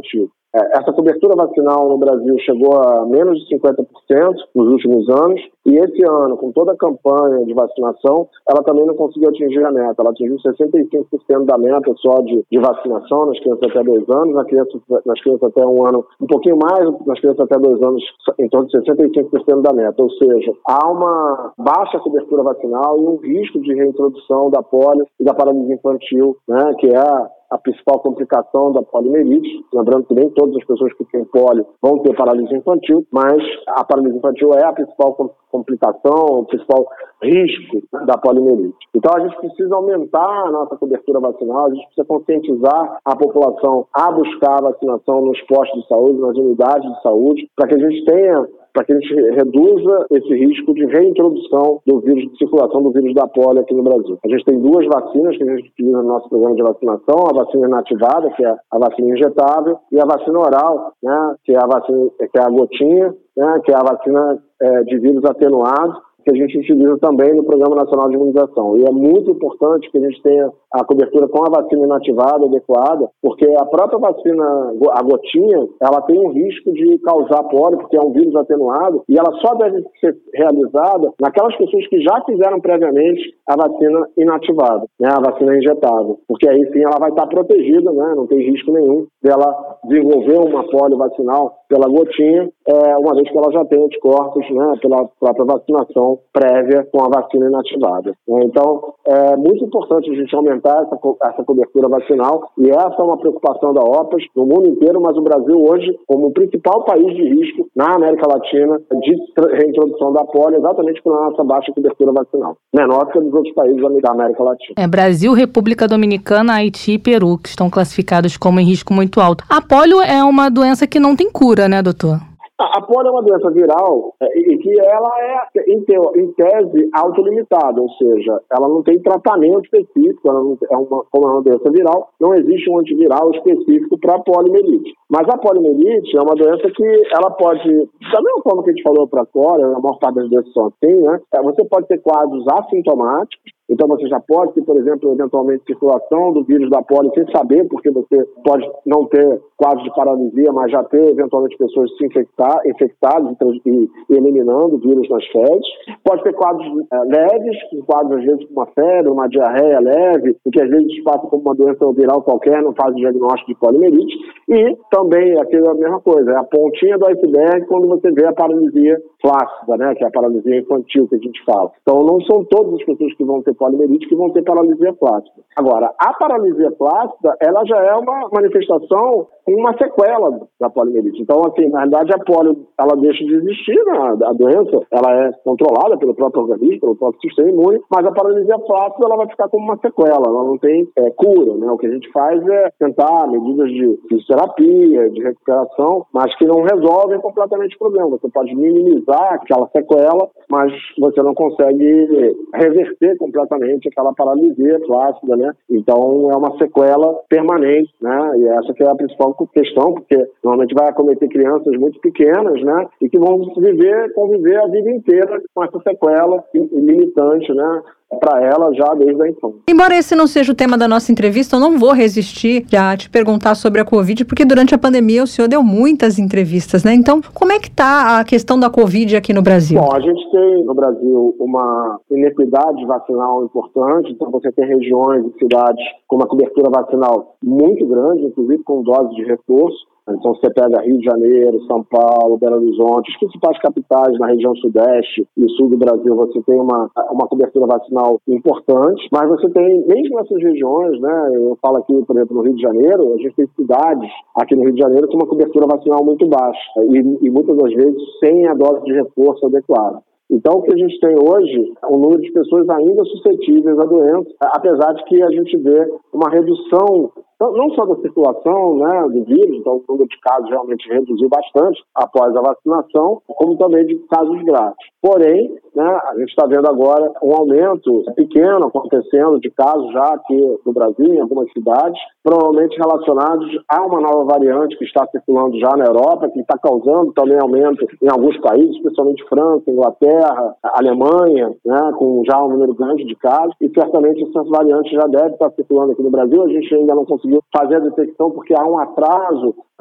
Essa cobertura vacinal no Brasil chegou a menos de cinquenta por cento nos últimos anos, e esse ano, com toda a campanha de vacinação, ela também não conseguiu atingir a meta. Ela atingiu sessenta e cinco por cento da meta só de, de vacinação nas crianças até dois anos, nas crianças, nas crianças até um ano, um pouquinho mais, nas crianças até dois anos, em torno de sessenta e cinco por cento da meta. Ou seja, há uma baixa cobertura vacinal e um risco de reintrodução da polio e da paralisia infantil, né, que é a a principal complicação da poliomielite. Lembrando que nem todas as pessoas que têm polio vão ter paralisia infantil, mas a paralisia infantil é a principal complicação, o principal risco da poliomielite. Então a gente precisa aumentar a nossa cobertura vacinal, a gente precisa conscientizar a população a buscar a vacinação nos postos de saúde, nas unidades de saúde, para que a gente tenha para que a gente reduza esse risco de reintrodução do vírus, de circulação do vírus da polio aqui no Brasil. A gente tem duas vacinas que a gente utiliza no nosso programa de vacinação, a vacina inativada, que é a vacina injetável, e a vacina oral, né, que é a vacina, que é a gotinha, né, que é a vacina é, de vírus atenuado, que a gente utiliza também no Programa Nacional de Imunização. E é muito importante que a gente tenha a cobertura com a vacina inativada adequada, porque a própria vacina, a gotinha, ela tem um risco de causar polio, porque é um vírus atenuado, e ela só deve ser realizada naquelas pessoas que já fizeram previamente a vacina inativada, né, a vacina injetável, porque aí sim ela vai estar protegida, né, não tem risco nenhum dela desenvolver uma polio vacinal pela gotinha, é, uma vez que ela já tem anticorpos, né, pela própria vacinação prévia com a vacina inativada. Então, é muito importante a gente aumentar essa, essa cobertura vacinal, e essa é uma preocupação da OPAS no mundo inteiro, mas o Brasil hoje, como o principal país de risco na América Latina de reintrodução da polio, exatamente pela nossa baixa cobertura vacinal, menor que a dos outros países da América Latina. É, Brasil, República Dominicana, Haiti e Peru, que estão classificados como em risco muito alto. A polio é uma doença que não tem cura, né, doutor? A polio é uma doença viral e que ela é, em, teo, em tese, autolimitada, ou seja, ela não tem tratamento específico, ela não, é uma, como é uma doença viral, não existe um antiviral específico para a poliomielite. Mas a poliomielite é uma doença que ela pode, da mesma forma que a gente falou para a cólera, a maior parte das doenças são assim, né? Você pode ter quadros assintomáticos, então você já pode ter, por exemplo, eventualmente circulação do vírus da polio sem saber, porque você pode não ter quadros de paralisia, mas já ter eventualmente pessoas se infectar, infectadas e, e eliminando o vírus nas fezes. Pode ter quadros é, leves, quadros às vezes com uma febre, uma diarreia leve, e que às vezes passa como uma doença viral qualquer, não faz o diagnóstico de poliomielite. E também, aqui é a mesma coisa, é a pontinha do iceberg quando você vê a paralisia flácida, né, que é a paralisia infantil que a gente fala. Então não são todas as pessoas que vão ter poliomielite que vão ter paralisia flácida. Agora, a paralisia flácida, ela já é uma manifestação com uma sequela da poliomielite. Então, assim, na realidade, a polio, ela deixa de existir, né? A doença, ela é controlada pelo próprio organismo, pelo próprio sistema imune, mas a paralisia flácida, ela vai ficar como uma sequela, ela não tem é, cura, né? O que a gente faz é tentar medidas de fisioterapia, de recuperação, mas que não resolvem completamente o problema. Você pode minimizar aquela sequela, mas você não consegue reverter completamente aquela paralisia flácida, né? Então, é uma sequela permanente, né? E essa que é a principal questão, porque normalmente vai acometer crianças muito pequenas, né? E que vão viver, conviver a vida inteira com essa sequela limitante, né? Para ela já desde a infância. Embora esse não seja o tema da nossa entrevista, eu não vou resistir a te perguntar sobre a Covid, porque durante a pandemia o senhor deu muitas entrevistas, né? Então, como é que está a questão da Covid aqui no Brasil? Bom, a gente tem no Brasil uma inequidade vacinal importante, então você tem regiões e cidades com uma cobertura vacinal muito grande, inclusive com doses de reforço. Então você pega Rio de Janeiro, São Paulo, Belo Horizonte, as principais capitais na região sudeste e sul do Brasil, você tem uma, uma cobertura vacinal importante, mas você tem, mesmo nessas regiões, né, eu falo aqui, por exemplo, no Rio de Janeiro, a gente tem cidades aqui no Rio de Janeiro com uma cobertura vacinal muito baixa e, e muitas das vezes sem a dose de reforço adequada. Então, o que a gente tem hoje é um número de pessoas ainda suscetíveis à doença, apesar de que a gente vê uma redução, não só da circulação, né, do vírus, então o número de casos realmente reduziu bastante após a vacinação, como também de casos graves. Porém, né, a gente está vendo agora um aumento pequeno acontecendo de casos já aqui no Brasil, em algumas cidades, provavelmente relacionados a uma nova variante que está circulando já na Europa, que está causando também aumento em alguns países, especialmente França, Inglaterra, Alemanha, né, com já um número grande de casos, e certamente essa variante já deve estar circulando aqui no Brasil. A gente ainda não conseguiu fazer a detecção porque há um atraso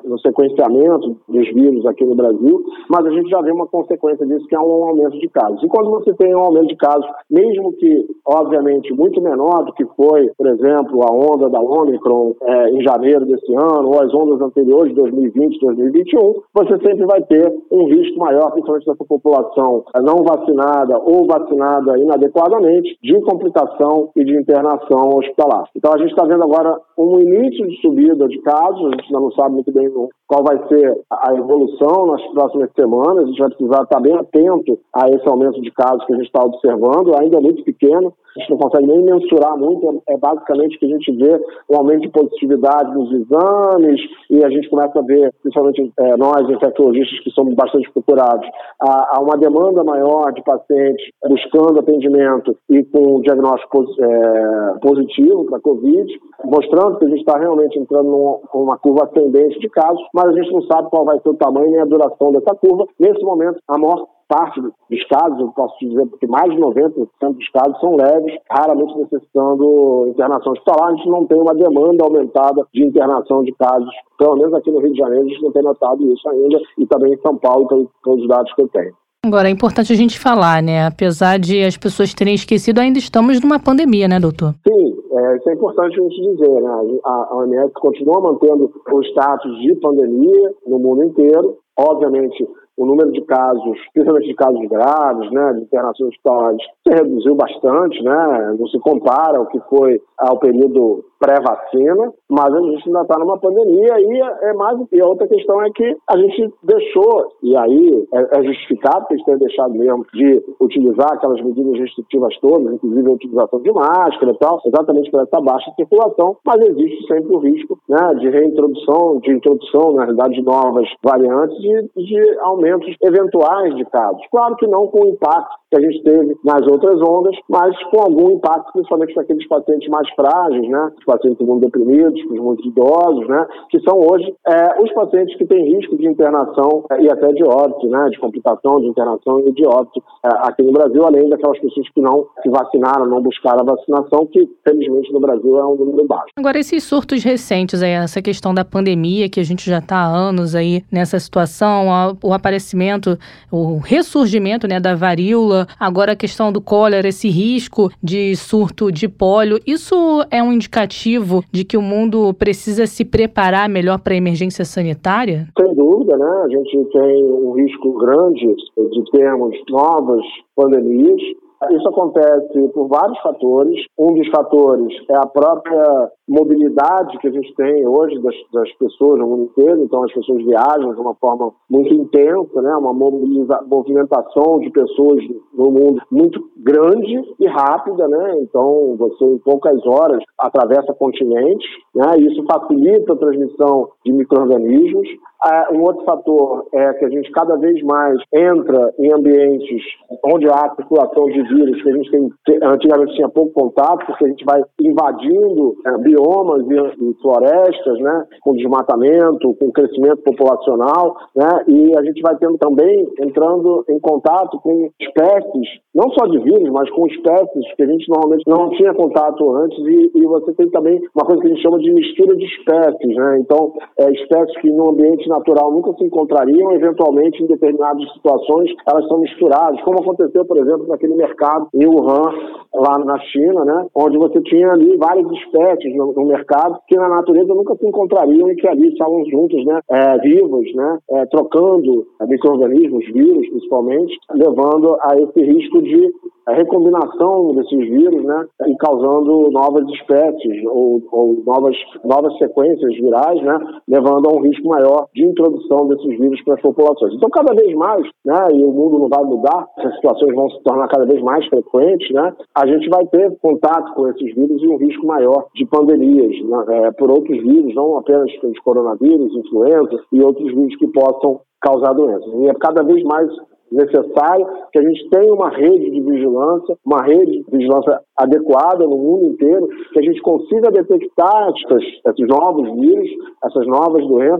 no sequenciamento dos vírus aqui no Brasil, mas a gente já vê uma consequência disso, que é um aumento de casos. E quando você tem um aumento de casos, mesmo que, obviamente, muito menor do que foi, por exemplo, a onda da Omicron é, em janeiro desse ano, ou as ondas anteriores de dois mil e vinte, dois mil e vinte e um, você sempre vai ter um risco maior, principalmente dessa população não vacinada ou vacinada inadequadamente, de complicação e de internação hospitalar. Então a gente está vendo agora um início de subida de casos, a gente ainda não sabe muito bem qual vai ser a evolução nas próximas semanas, a gente vai precisar estar bem atento a esse aumento de casos que a gente está observando, ainda é muito pequeno, a gente não consegue nem mensurar muito, é basicamente que a gente vê um aumento de positividade nos exames e a gente começa a ver, principalmente é, nós, infectologistas, que somos bastante procurados, há uma demanda maior de pacientes buscando atendimento e com diagnóstico é, positivo para a Covid, mostrando que a gente está realmente entrando numa, numa curva ascendente de casos, mas a gente não sabe qual vai ser o tamanho nem a duração dessa curva. Nesse momento, a maior parte dos casos, eu posso te dizer, porque mais de noventa por cento dos casos são leves, raramente necessitando internação hospitalar. A gente não tem uma demanda aumentada de internação de casos, pelo menos aqui no Rio de Janeiro, a gente não tem notado isso ainda, e também em São Paulo, pelos, pelos dados que eu tenho. Agora, é importante a gente falar, né? Apesar de as pessoas terem esquecido, ainda estamos numa pandemia, né, doutor? Sim, é, isso é importante a gente dizer, né? A, a O M S continua mantendo o status de pandemia no mundo inteiro. Obviamente, o número de casos, principalmente de casos graves, né, de internações hospitalares, se reduziu bastante, né? Não se compara ao que foi ao período pré-vacina, mas a gente ainda está numa pandemia e é mais, e a outra questão é que a gente deixou, e aí é, é justificado que a gente tenha deixado mesmo de utilizar aquelas medidas restritivas todas, inclusive a utilização de máscara e tal, exatamente por essa baixa circulação, mas existe sempre o risco, né, de reintrodução, de introdução, na realidade, de novas variantes e de aumentos eventuais de casos. Claro que não com o impacto que a gente teve nas outras ondas, mas com algum impacto, principalmente para aqueles pacientes mais frágeis, né? Os pacientes imunodeprimidos, os muito idosos, né? Que são hoje é, os pacientes que têm risco de internação é, e até de óbito, né? De complicação, de internação e de óbito é, aqui no Brasil, além daquelas pessoas que não se vacinaram, não buscaram a vacinação, que felizmente no Brasil é um número baixo. Agora, esses surtos recentes, aí, essa questão da pandemia, que a gente já está há anos aí nessa situação, o aparecimento, o ressurgimento, né, da varíola, agora a questão do cólera, esse risco de surto de pólio, isso é um indicativo de que o mundo precisa se preparar melhor para a emergência sanitária? Sem dúvida, né? A gente tem um risco grande de termos novas pandemias. Isso acontece por vários fatores. Um dos fatores é a própria mobilidade que a gente tem hoje das, das pessoas no mundo inteiro. Então, as pessoas viajam de uma forma muito intensa, né? Uma mobiliza- movimentação de pessoas no mundo muito grande e rápida, né? Então, você em poucas horas atravessa continentes, né? Isso facilita a transmissão de micro-organismos. Ah, um outro fator é que a gente cada vez mais entra em ambientes onde há circulação de vírus, que a gente tem, antigamente tinha pouco contato, porque a gente vai invadindo é, biomas e, e florestas, né, com desmatamento, com crescimento populacional, né, e a gente vai tendo também, entrando em contato com espécies, não só de vírus, mas com espécies que a gente normalmente não tinha contato antes, e, e você tem também uma coisa que a gente chama de mistura de espécies, né, então, é, espécies que no ambiente natural nunca se encontrariam, eventualmente, em determinadas situações, elas são misturadas, como aconteceu, por exemplo, naquele mercado em Wuhan, lá na China, né, onde você tinha ali várias espécies no, no mercado que na natureza nunca se encontrariam e que ali estavam juntos, né, é, vivos, né, é, trocando micro-organismos, vírus principalmente, levando a esse risco de a recombinação desses vírus, né, e causando novas espécies ou, ou novas, novas sequências virais, né, levando a um risco maior de introdução desses vírus para as populações. Então, cada vez mais, né, e o mundo não vai mudar, essas situações vão se tornar cada vez mais frequentes, né, a gente vai ter contato com esses vírus e um risco maior de pandemias, né, é, por outros vírus, não apenas pelos coronavírus, influenza e outros vírus que possam causar doenças. E é cada vez mais necessário que a gente tenha uma rede de vigilância, uma rede de vigilância adequada no mundo inteiro, que a gente consiga detectar esses, esses novos vírus, essas novas doenças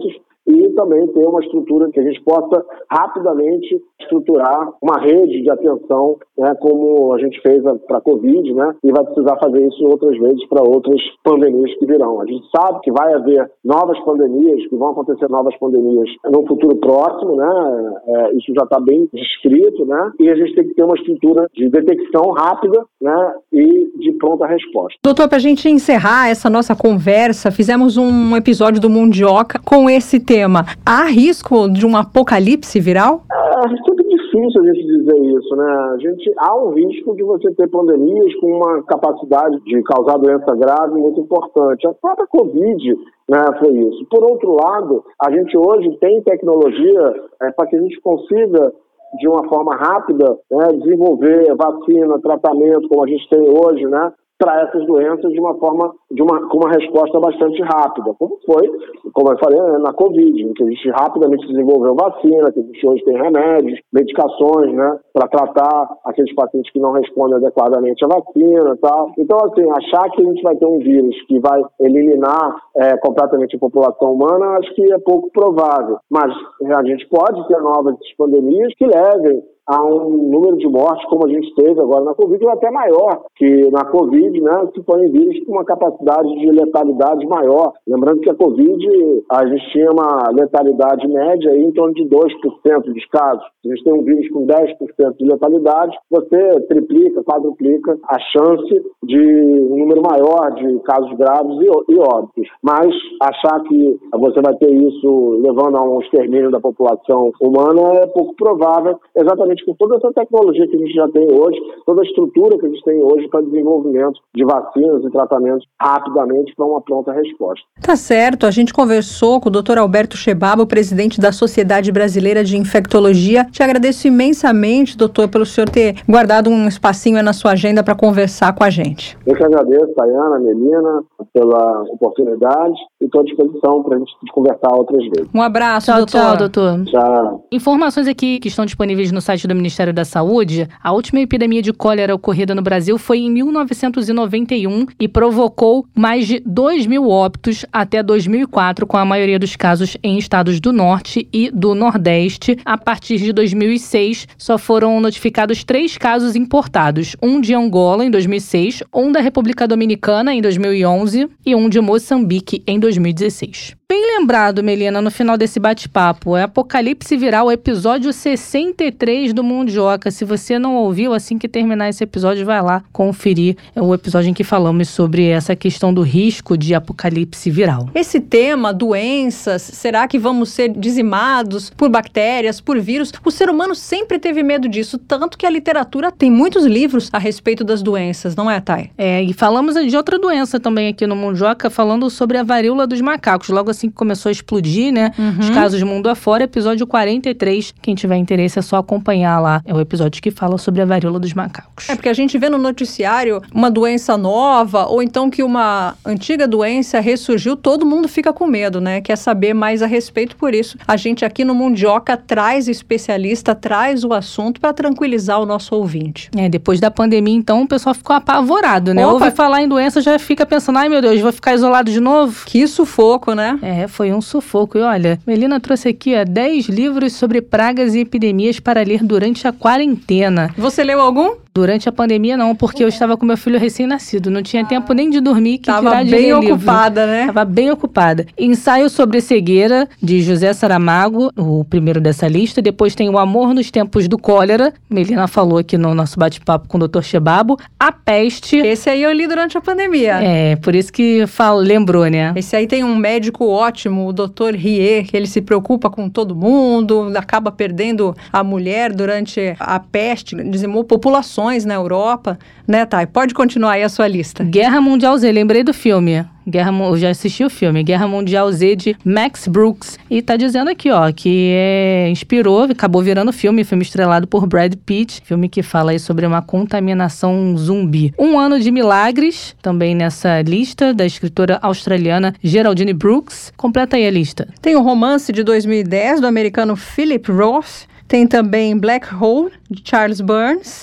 e também ter uma estrutura que a gente possa rapidamente estruturar uma rede de atenção, né, como a gente fez para a Covid, né, e vai precisar fazer isso outras vezes para outras pandemias que virão. A gente sabe que vai haver novas pandemias, que vão acontecer novas pandemias no futuro próximo, né, é, isso já está bem descrito, né, e a gente tem que ter uma estrutura de detecção rápida, né, e de pronta resposta. Doutor, para a gente encerrar essa nossa conversa, fizemos um episódio do Mundioca com esse tema. Há risco de um apocalipse viral? É sempre difícil a gente dizer isso, né? A gente, há um risco de você ter pandemias com uma capacidade de causar doença grave muito importante. A própria Covid, né, foi isso. Por outro lado, a gente hoje tem tecnologia é, para que a gente consiga, de uma forma rápida, né, desenvolver vacina, tratamento, como a gente tem hoje, né, para essas doenças de uma forma, de uma, com uma resposta bastante rápida, como foi, como eu falei, na Covid, em que a gente rapidamente desenvolveu vacina, que a gente hoje tem remédios, medicações, né, para tratar aqueles pacientes que não respondem adequadamente à vacina e tal. Então, assim, achar que a gente vai ter um vírus que vai eliminar é, completamente a população humana, acho que é pouco provável. Mas a gente pode ter novas pandemias que levem a um número de mortes, como a gente teve agora na Covid, ou até maior que na Covid, né, que foi em vírus com uma capacidade de letalidade maior. Lembrando que a Covid, a gente tinha uma letalidade média aí em torno de dois por cento dos casos. Se a gente tem um vírus com dez por cento de letalidade, você triplica, quadruplica a chance de um número maior de casos graves e, e óbitos. Mas achar que você vai ter isso levando a um extermínio da população humana é pouco provável, exatamente com toda essa tecnologia que a gente já tem hoje, toda a estrutura que a gente tem hoje para desenvolvimento de vacinas e tratamentos rapidamente para uma pronta resposta. Tá certo, a gente conversou com o doutor Alberto Chebabo, presidente da Sociedade Brasileira de Infectologia. Te agradeço imensamente, doutor, pelo senhor ter guardado um espacinho aí na sua agenda para conversar com a gente. Eu que agradeço, Tayana, Melina, pela oportunidade e estou à disposição para a gente conversar outras vezes. Um abraço, tchau, doutor. Tchau, doutor. Tchau. Informações aqui que estão disponíveis no site do Ministério da Saúde. A última epidemia de cólera ocorrida no Brasil foi em mil novecentos e noventa e um e provocou mais de dois mil óbitos até dois mil e quatro, com a maioria dos casos em estados do Norte e do Nordeste. A partir de dois mil e seis, só foram notificados três casos importados. Um de Angola, em dois mil e seis, um da República Dominicana, em dois mil e onze, e um de Moçambique, em dois mil e dezesseis. Bem lembrado, Melina, no final desse bate-papo, é Apocalipse Viral, episódio sessenta e três do Mundioca. Se você não ouviu, assim que terminar esse episódio, vai lá conferir. É o episódio em que falamos sobre essa questão do risco de apocalipse viral. Esse tema, doenças, será que vamos ser dizimados por bactérias, por vírus? O ser humano sempre teve medo disso, tanto que a literatura tem muitos livros a respeito das doenças, não é, Thay? É, e falamos de outra doença também aqui no Mundioca, falando sobre a varíola dos macacos. Logo assim que começou a explodir, né? Uhum. Os casos mundo afora, episódio quarenta e três. Quem tiver interesse é só acompanhar lá. É o episódio que fala sobre a varíola dos macacos. É porque a gente vê no noticiário uma doença nova, ou então que uma antiga doença ressurgiu, todo mundo fica com medo, né? Quer saber mais a respeito, por isso a gente aqui no Mundioca traz especialista, traz o assunto para tranquilizar o nosso ouvinte. É, depois da pandemia, então, o pessoal ficou apavorado, né? Opa. Ouve falar em doença, já fica pensando, ai meu Deus, vou ficar isolado de novo? Que sufoco, né? É, foi um sufoco. E olha, Melina trouxe aqui, ó, dez livros sobre pragas e epidemias para ler durante a quarentena. Você leu algum? Durante a pandemia, não, porque eu estava com meu filho recém-nascido. Não tinha tempo nem de dormir, que Tava tirar de bem ler ocupada, livro. né? Tava bem ocupada. Ensaio sobre cegueira, de José Saramago, o primeiro dessa lista. Depois tem O Amor nos Tempos do Cólera. Melina falou aqui no nosso bate-papo com o doutor Chebabo. A Peste. Esse aí eu li durante a pandemia. É, por isso que falo, lembrou, né? Esse aí tem um médico ótimo, o doutor Rie, que ele se preocupa com todo mundo, acaba perdendo a mulher durante a peste, dizimou populações na Europa, né, Thay? Pode continuar aí a sua lista. Guerra Mundial Z, lembrei do filme. Guerra, eu já assisti o filme, Guerra Mundial Z, de Max Brooks. E tá dizendo aqui, ó, que é, inspirou, acabou virando filme, filme estrelado por Brad Pitt. Filme que fala aí sobre uma contaminação zumbi. Um Ano de Milagres, também nessa lista, da escritora australiana Geraldine Brooks. Completa aí a lista. Tem o romance de dois mil e dez, do americano Philip Roth. Tem também Black Hole, de Charles Burns.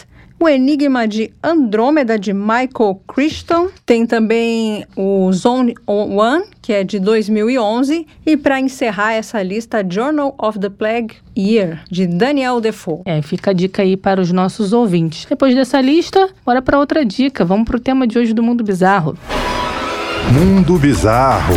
O Enigma de Andrômeda, de Michael Crichton. Tem também o Zone One, que é de dois mil e onze. E para encerrar essa lista, Journal of the Plague Year, de Daniel Defoe. É, fica a dica aí para os nossos ouvintes. Depois dessa lista, bora para outra dica. Vamos para o tema de hoje do Mundo Bizarro. Mundo Bizarro.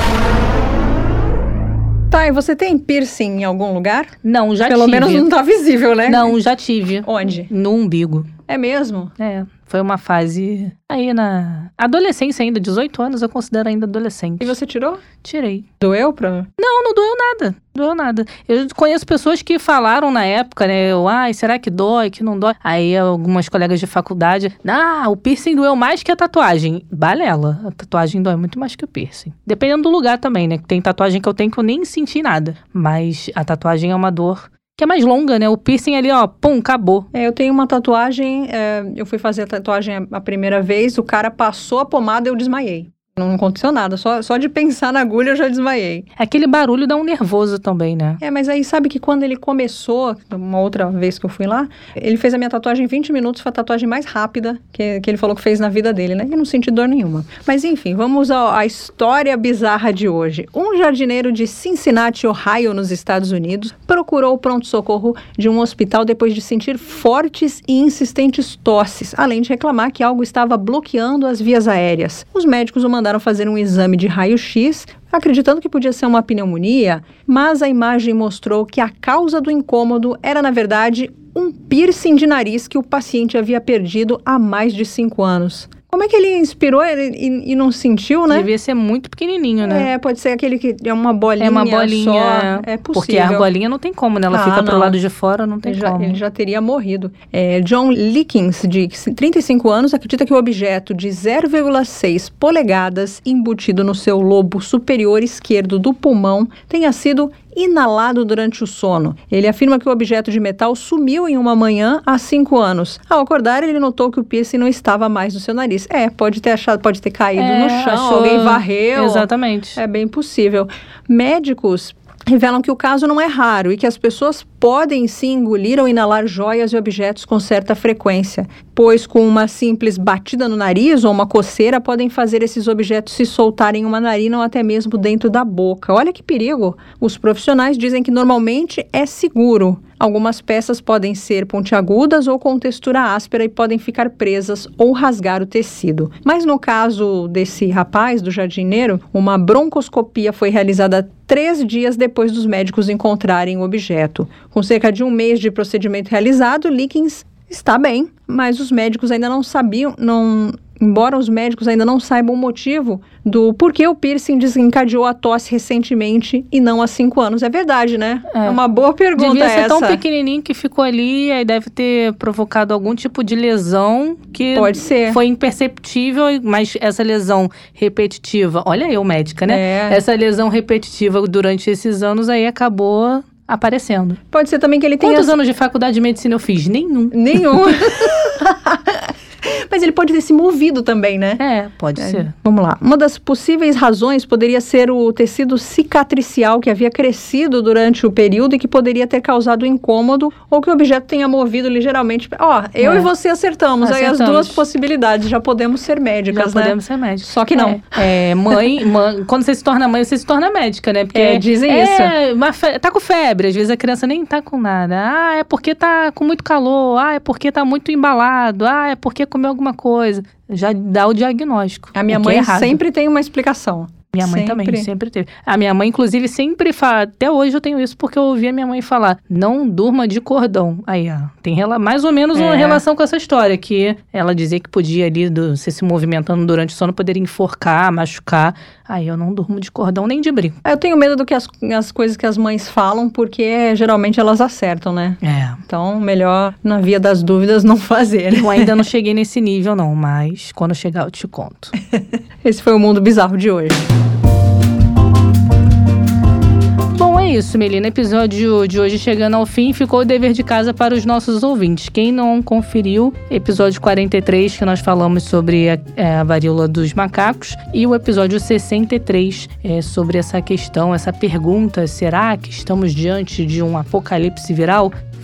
Tá, e você tem piercing em algum lugar? Não, já Pelo tive. menos não tá visível, né? Não, já tive. Onde? No umbigo. É mesmo? É, foi uma fase aí na adolescência ainda, dezoito anos eu considero ainda adolescente. E você tirou? Tirei. Doeu pra... Não, não doeu nada, doeu nada. Eu conheço pessoas que falaram na época, né, eu, ai, será que dói, que não dói? Aí algumas colegas de faculdade, ah, o piercing doeu mais que a tatuagem. Balela, a tatuagem dói muito mais que o piercing. Dependendo do lugar também, né, tem tatuagem que eu tenho que eu nem senti nada. Mas a tatuagem é uma dor... que é mais longa, né? O piercing ali, ó, pum, acabou. É, eu tenho uma tatuagem, é, eu fui fazer a tatuagem a primeira vez, o cara passou a pomada e eu desmaiei. Não aconteceu nada, só, só de pensar na agulha eu já desmaiei. Aquele barulho dá um nervoso também, né? É, mas aí sabe que quando ele começou, uma outra vez que eu fui lá, ele fez a minha tatuagem em vinte minutos, foi a tatuagem mais rápida que, que ele falou que fez na vida dele, né? E não senti dor nenhuma. Mas enfim, vamos à, à história bizarra de hoje. Um jardineiro de Cincinnati, Ohio, nos Estados Unidos, procurou o pronto-socorro de um hospital depois de sentir fortes e insistentes tosses, além de reclamar que algo estava bloqueando as vias aéreas. Os médicos o mandaram fazer um exame de raio-x, acreditando que podia ser uma pneumonia, mas a imagem mostrou que a causa do incômodo era, na verdade, um piercing de nariz que o paciente havia perdido há mais de cinco anos. Como é que ele inspirou e, e, e não sentiu, né? Devia ser muito pequenininho, né? É, pode ser aquele que é uma bolinha É uma bolinha só. É possível. Porque a argolinha não tem como, né? Ela Ah, fica pro não. lado de fora, não tem Ele já, como. ele já teria morrido. É, John Lickens, de trinta e cinco anos, acredita que o objeto de zero vírgula seis polegadas embutido no seu lobo superior esquerdo do pulmão tenha sido inalado durante o sono. Ele afirma que o objeto de metal sumiu em uma manhã há cinco anos. Ao acordar, ele notou que o piercing não estava mais no seu nariz. É, pode ter achado, pode ter caído É, no chão, achou... alguém varreu. Exatamente. É bem possível. Médicos revelam que o caso não é raro e que as pessoas podem sim engolir ou inalar joias e objetos com certa frequência, pois com uma simples batida no nariz ou uma coceira podem fazer esses objetos se soltarem em uma narina ou até mesmo dentro da boca. Olha que perigo! Os profissionais dizem que normalmente é seguro. Algumas peças podem ser pontiagudas ou com textura áspera e podem ficar presas ou rasgar o tecido. Mas no caso desse rapaz, do jardineiro, uma broncoscopia foi realizada três dias depois dos médicos encontrarem o objeto. Com cerca de um mês de procedimento realizado, Lickens está bem, mas os médicos ainda não sabiam, não... Embora os médicos ainda não saibam o motivo do porquê o piercing desencadeou a tosse recentemente e não há cinco anos. É verdade, né? É, é uma boa pergunta Devia ser essa. tão pequenininho que ficou ali e deve ter provocado algum tipo de lesão que Pode ser. Foi imperceptível, mas essa lesão repetitiva... Olha eu, médica, né? É. Essa lesão repetitiva durante esses anos aí acabou aparecendo. Pode ser também que ele tenha... Quantos anos de faculdade de medicina eu fiz? Nenhum. Nenhum. Mas ele pode ter se movido também, né? É, pode é. ser. Vamos lá. Uma das possíveis razões poderia ser o tecido cicatricial que havia crescido durante o período e que poderia ter causado incômodo ou que o objeto tenha movido ligeiramente. Ó, eu é. e você acertamos. acertamos. Aí as duas possibilidades. Já podemos ser médicas, já né? podemos ser médicas. Só que não. É, é mãe, mãe, quando você se torna mãe, você se torna médica, né? Porque é, dizem é, isso. Uma fe... Tá com febre. Às vezes a criança nem tá com nada. Ah, é porque tá com muito calor. Ah, é porque tá muito embalado. Ah, é porque comeu alguma coisa. Já dá o diagnóstico. A minha mãe é sempre tem uma explicação. Minha mãe sempre. também, sempre teve. A minha mãe, inclusive, sempre fala... Até hoje eu tenho isso porque eu ouvi a minha mãe falar. Não durma de cordão. Aí, ó. Tem rela- mais ou menos é. uma relação com essa história. Que ela dizia que podia ali, do, você se movimentando durante o sono, poderia enforcar, machucar. Aí eu não durmo de cordão nem de brinco. Eu tenho medo do que as, as coisas que as mães falam, porque geralmente elas acertam, né? É. Então, melhor, na via das dúvidas, não fazer. Eu ainda não cheguei nesse nível, não. Mas quando chegar, eu te conto. Esse foi o Mundo Bizarro de hoje. Bom, é isso, Melina. Episódio de hoje chegando ao fim, ficou o dever de casa para os nossos ouvintes. Quem não conferiu, episódio quarenta e três, que nós falamos sobre a, a varíola dos macacos, e o episódio sessenta e três, é, sobre essa questão, essa pergunta, será que estamos diante de um apocalipse viral?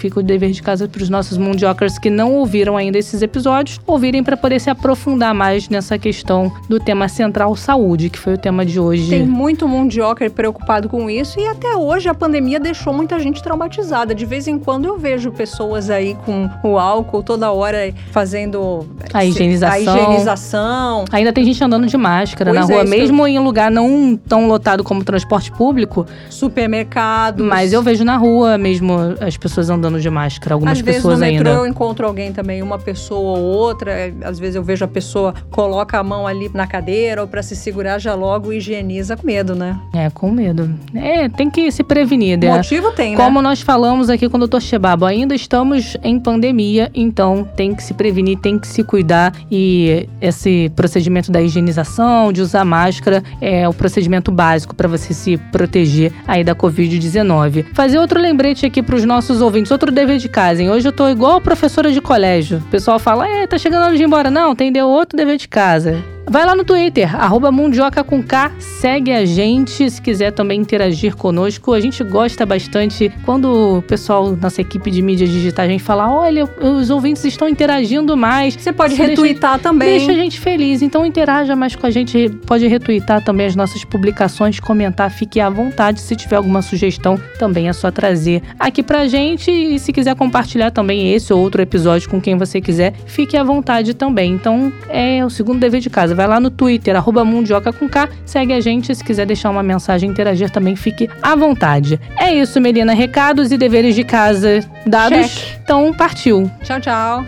fica o dever de casa para os nossos mundiocas que não ouviram ainda esses episódios, ouvirem para poder se aprofundar mais nessa questão do tema central saúde, que foi o tema de hoje. Tem muito mundioca preocupado com isso e até hoje a pandemia deixou muita gente traumatizada. De vez em quando eu vejo pessoas aí com o álcool toda hora fazendo a higienização. A higienização. Ainda tem gente andando de máscara pois na rua, é, mesmo em lugar não tão lotado como transporte público. Supermercados. Mas eu vejo na rua mesmo as pessoas andando de máscara, algumas às vezes pessoas no metrô ainda. Eu encontro alguém também, uma pessoa ou outra. Às vezes eu vejo a pessoa coloca a mão ali na cadeira ou para se segurar já logo higieniza com medo, né? É, com medo. É, tem que se prevenir, né? Motivo tem, né? Como nós falamos aqui com o doutor Chebabo, ainda estamos em pandemia, então tem que se prevenir, tem que se cuidar e esse procedimento da higienização, de usar máscara, é o procedimento básico para você se proteger aí da covid dezenove. Fazer outro lembrete aqui para os nossos ouvintes, outro dever de casa, hein? Hoje eu tô igual professora de colégio. O pessoal fala, é, tá chegando a hora de ir embora. Não, tem outro dever de casa. Vai lá no Twitter, arroba Mundioca com K, segue a gente, se quiser também interagir conosco. A gente gosta bastante quando o pessoal, nossa equipe de mídias digitais, a gente fala, olha, os ouvintes estão interagindo mais. Você pode Isso retweetar deixa, também. Deixa a gente feliz, então interaja mais com a gente, pode retweetar também as nossas publicações, comentar, fique à vontade. Se tiver alguma sugestão, também é só trazer aqui pra gente. E se quiser compartilhar também esse ou outro episódio com quem você quiser, fique à vontade também. Então, é o segundo dever de casa. Vai lá no Twitter, arroba Mundioca com K, segue a gente, se quiser deixar uma mensagem, interagir também, fique à vontade. É isso, Melina, recados e deveres de casa dados, Check. Então partiu. Tchau, tchau.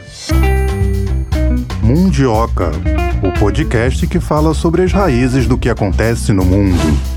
Mundioca, o podcast que fala sobre as raízes do que acontece no mundo.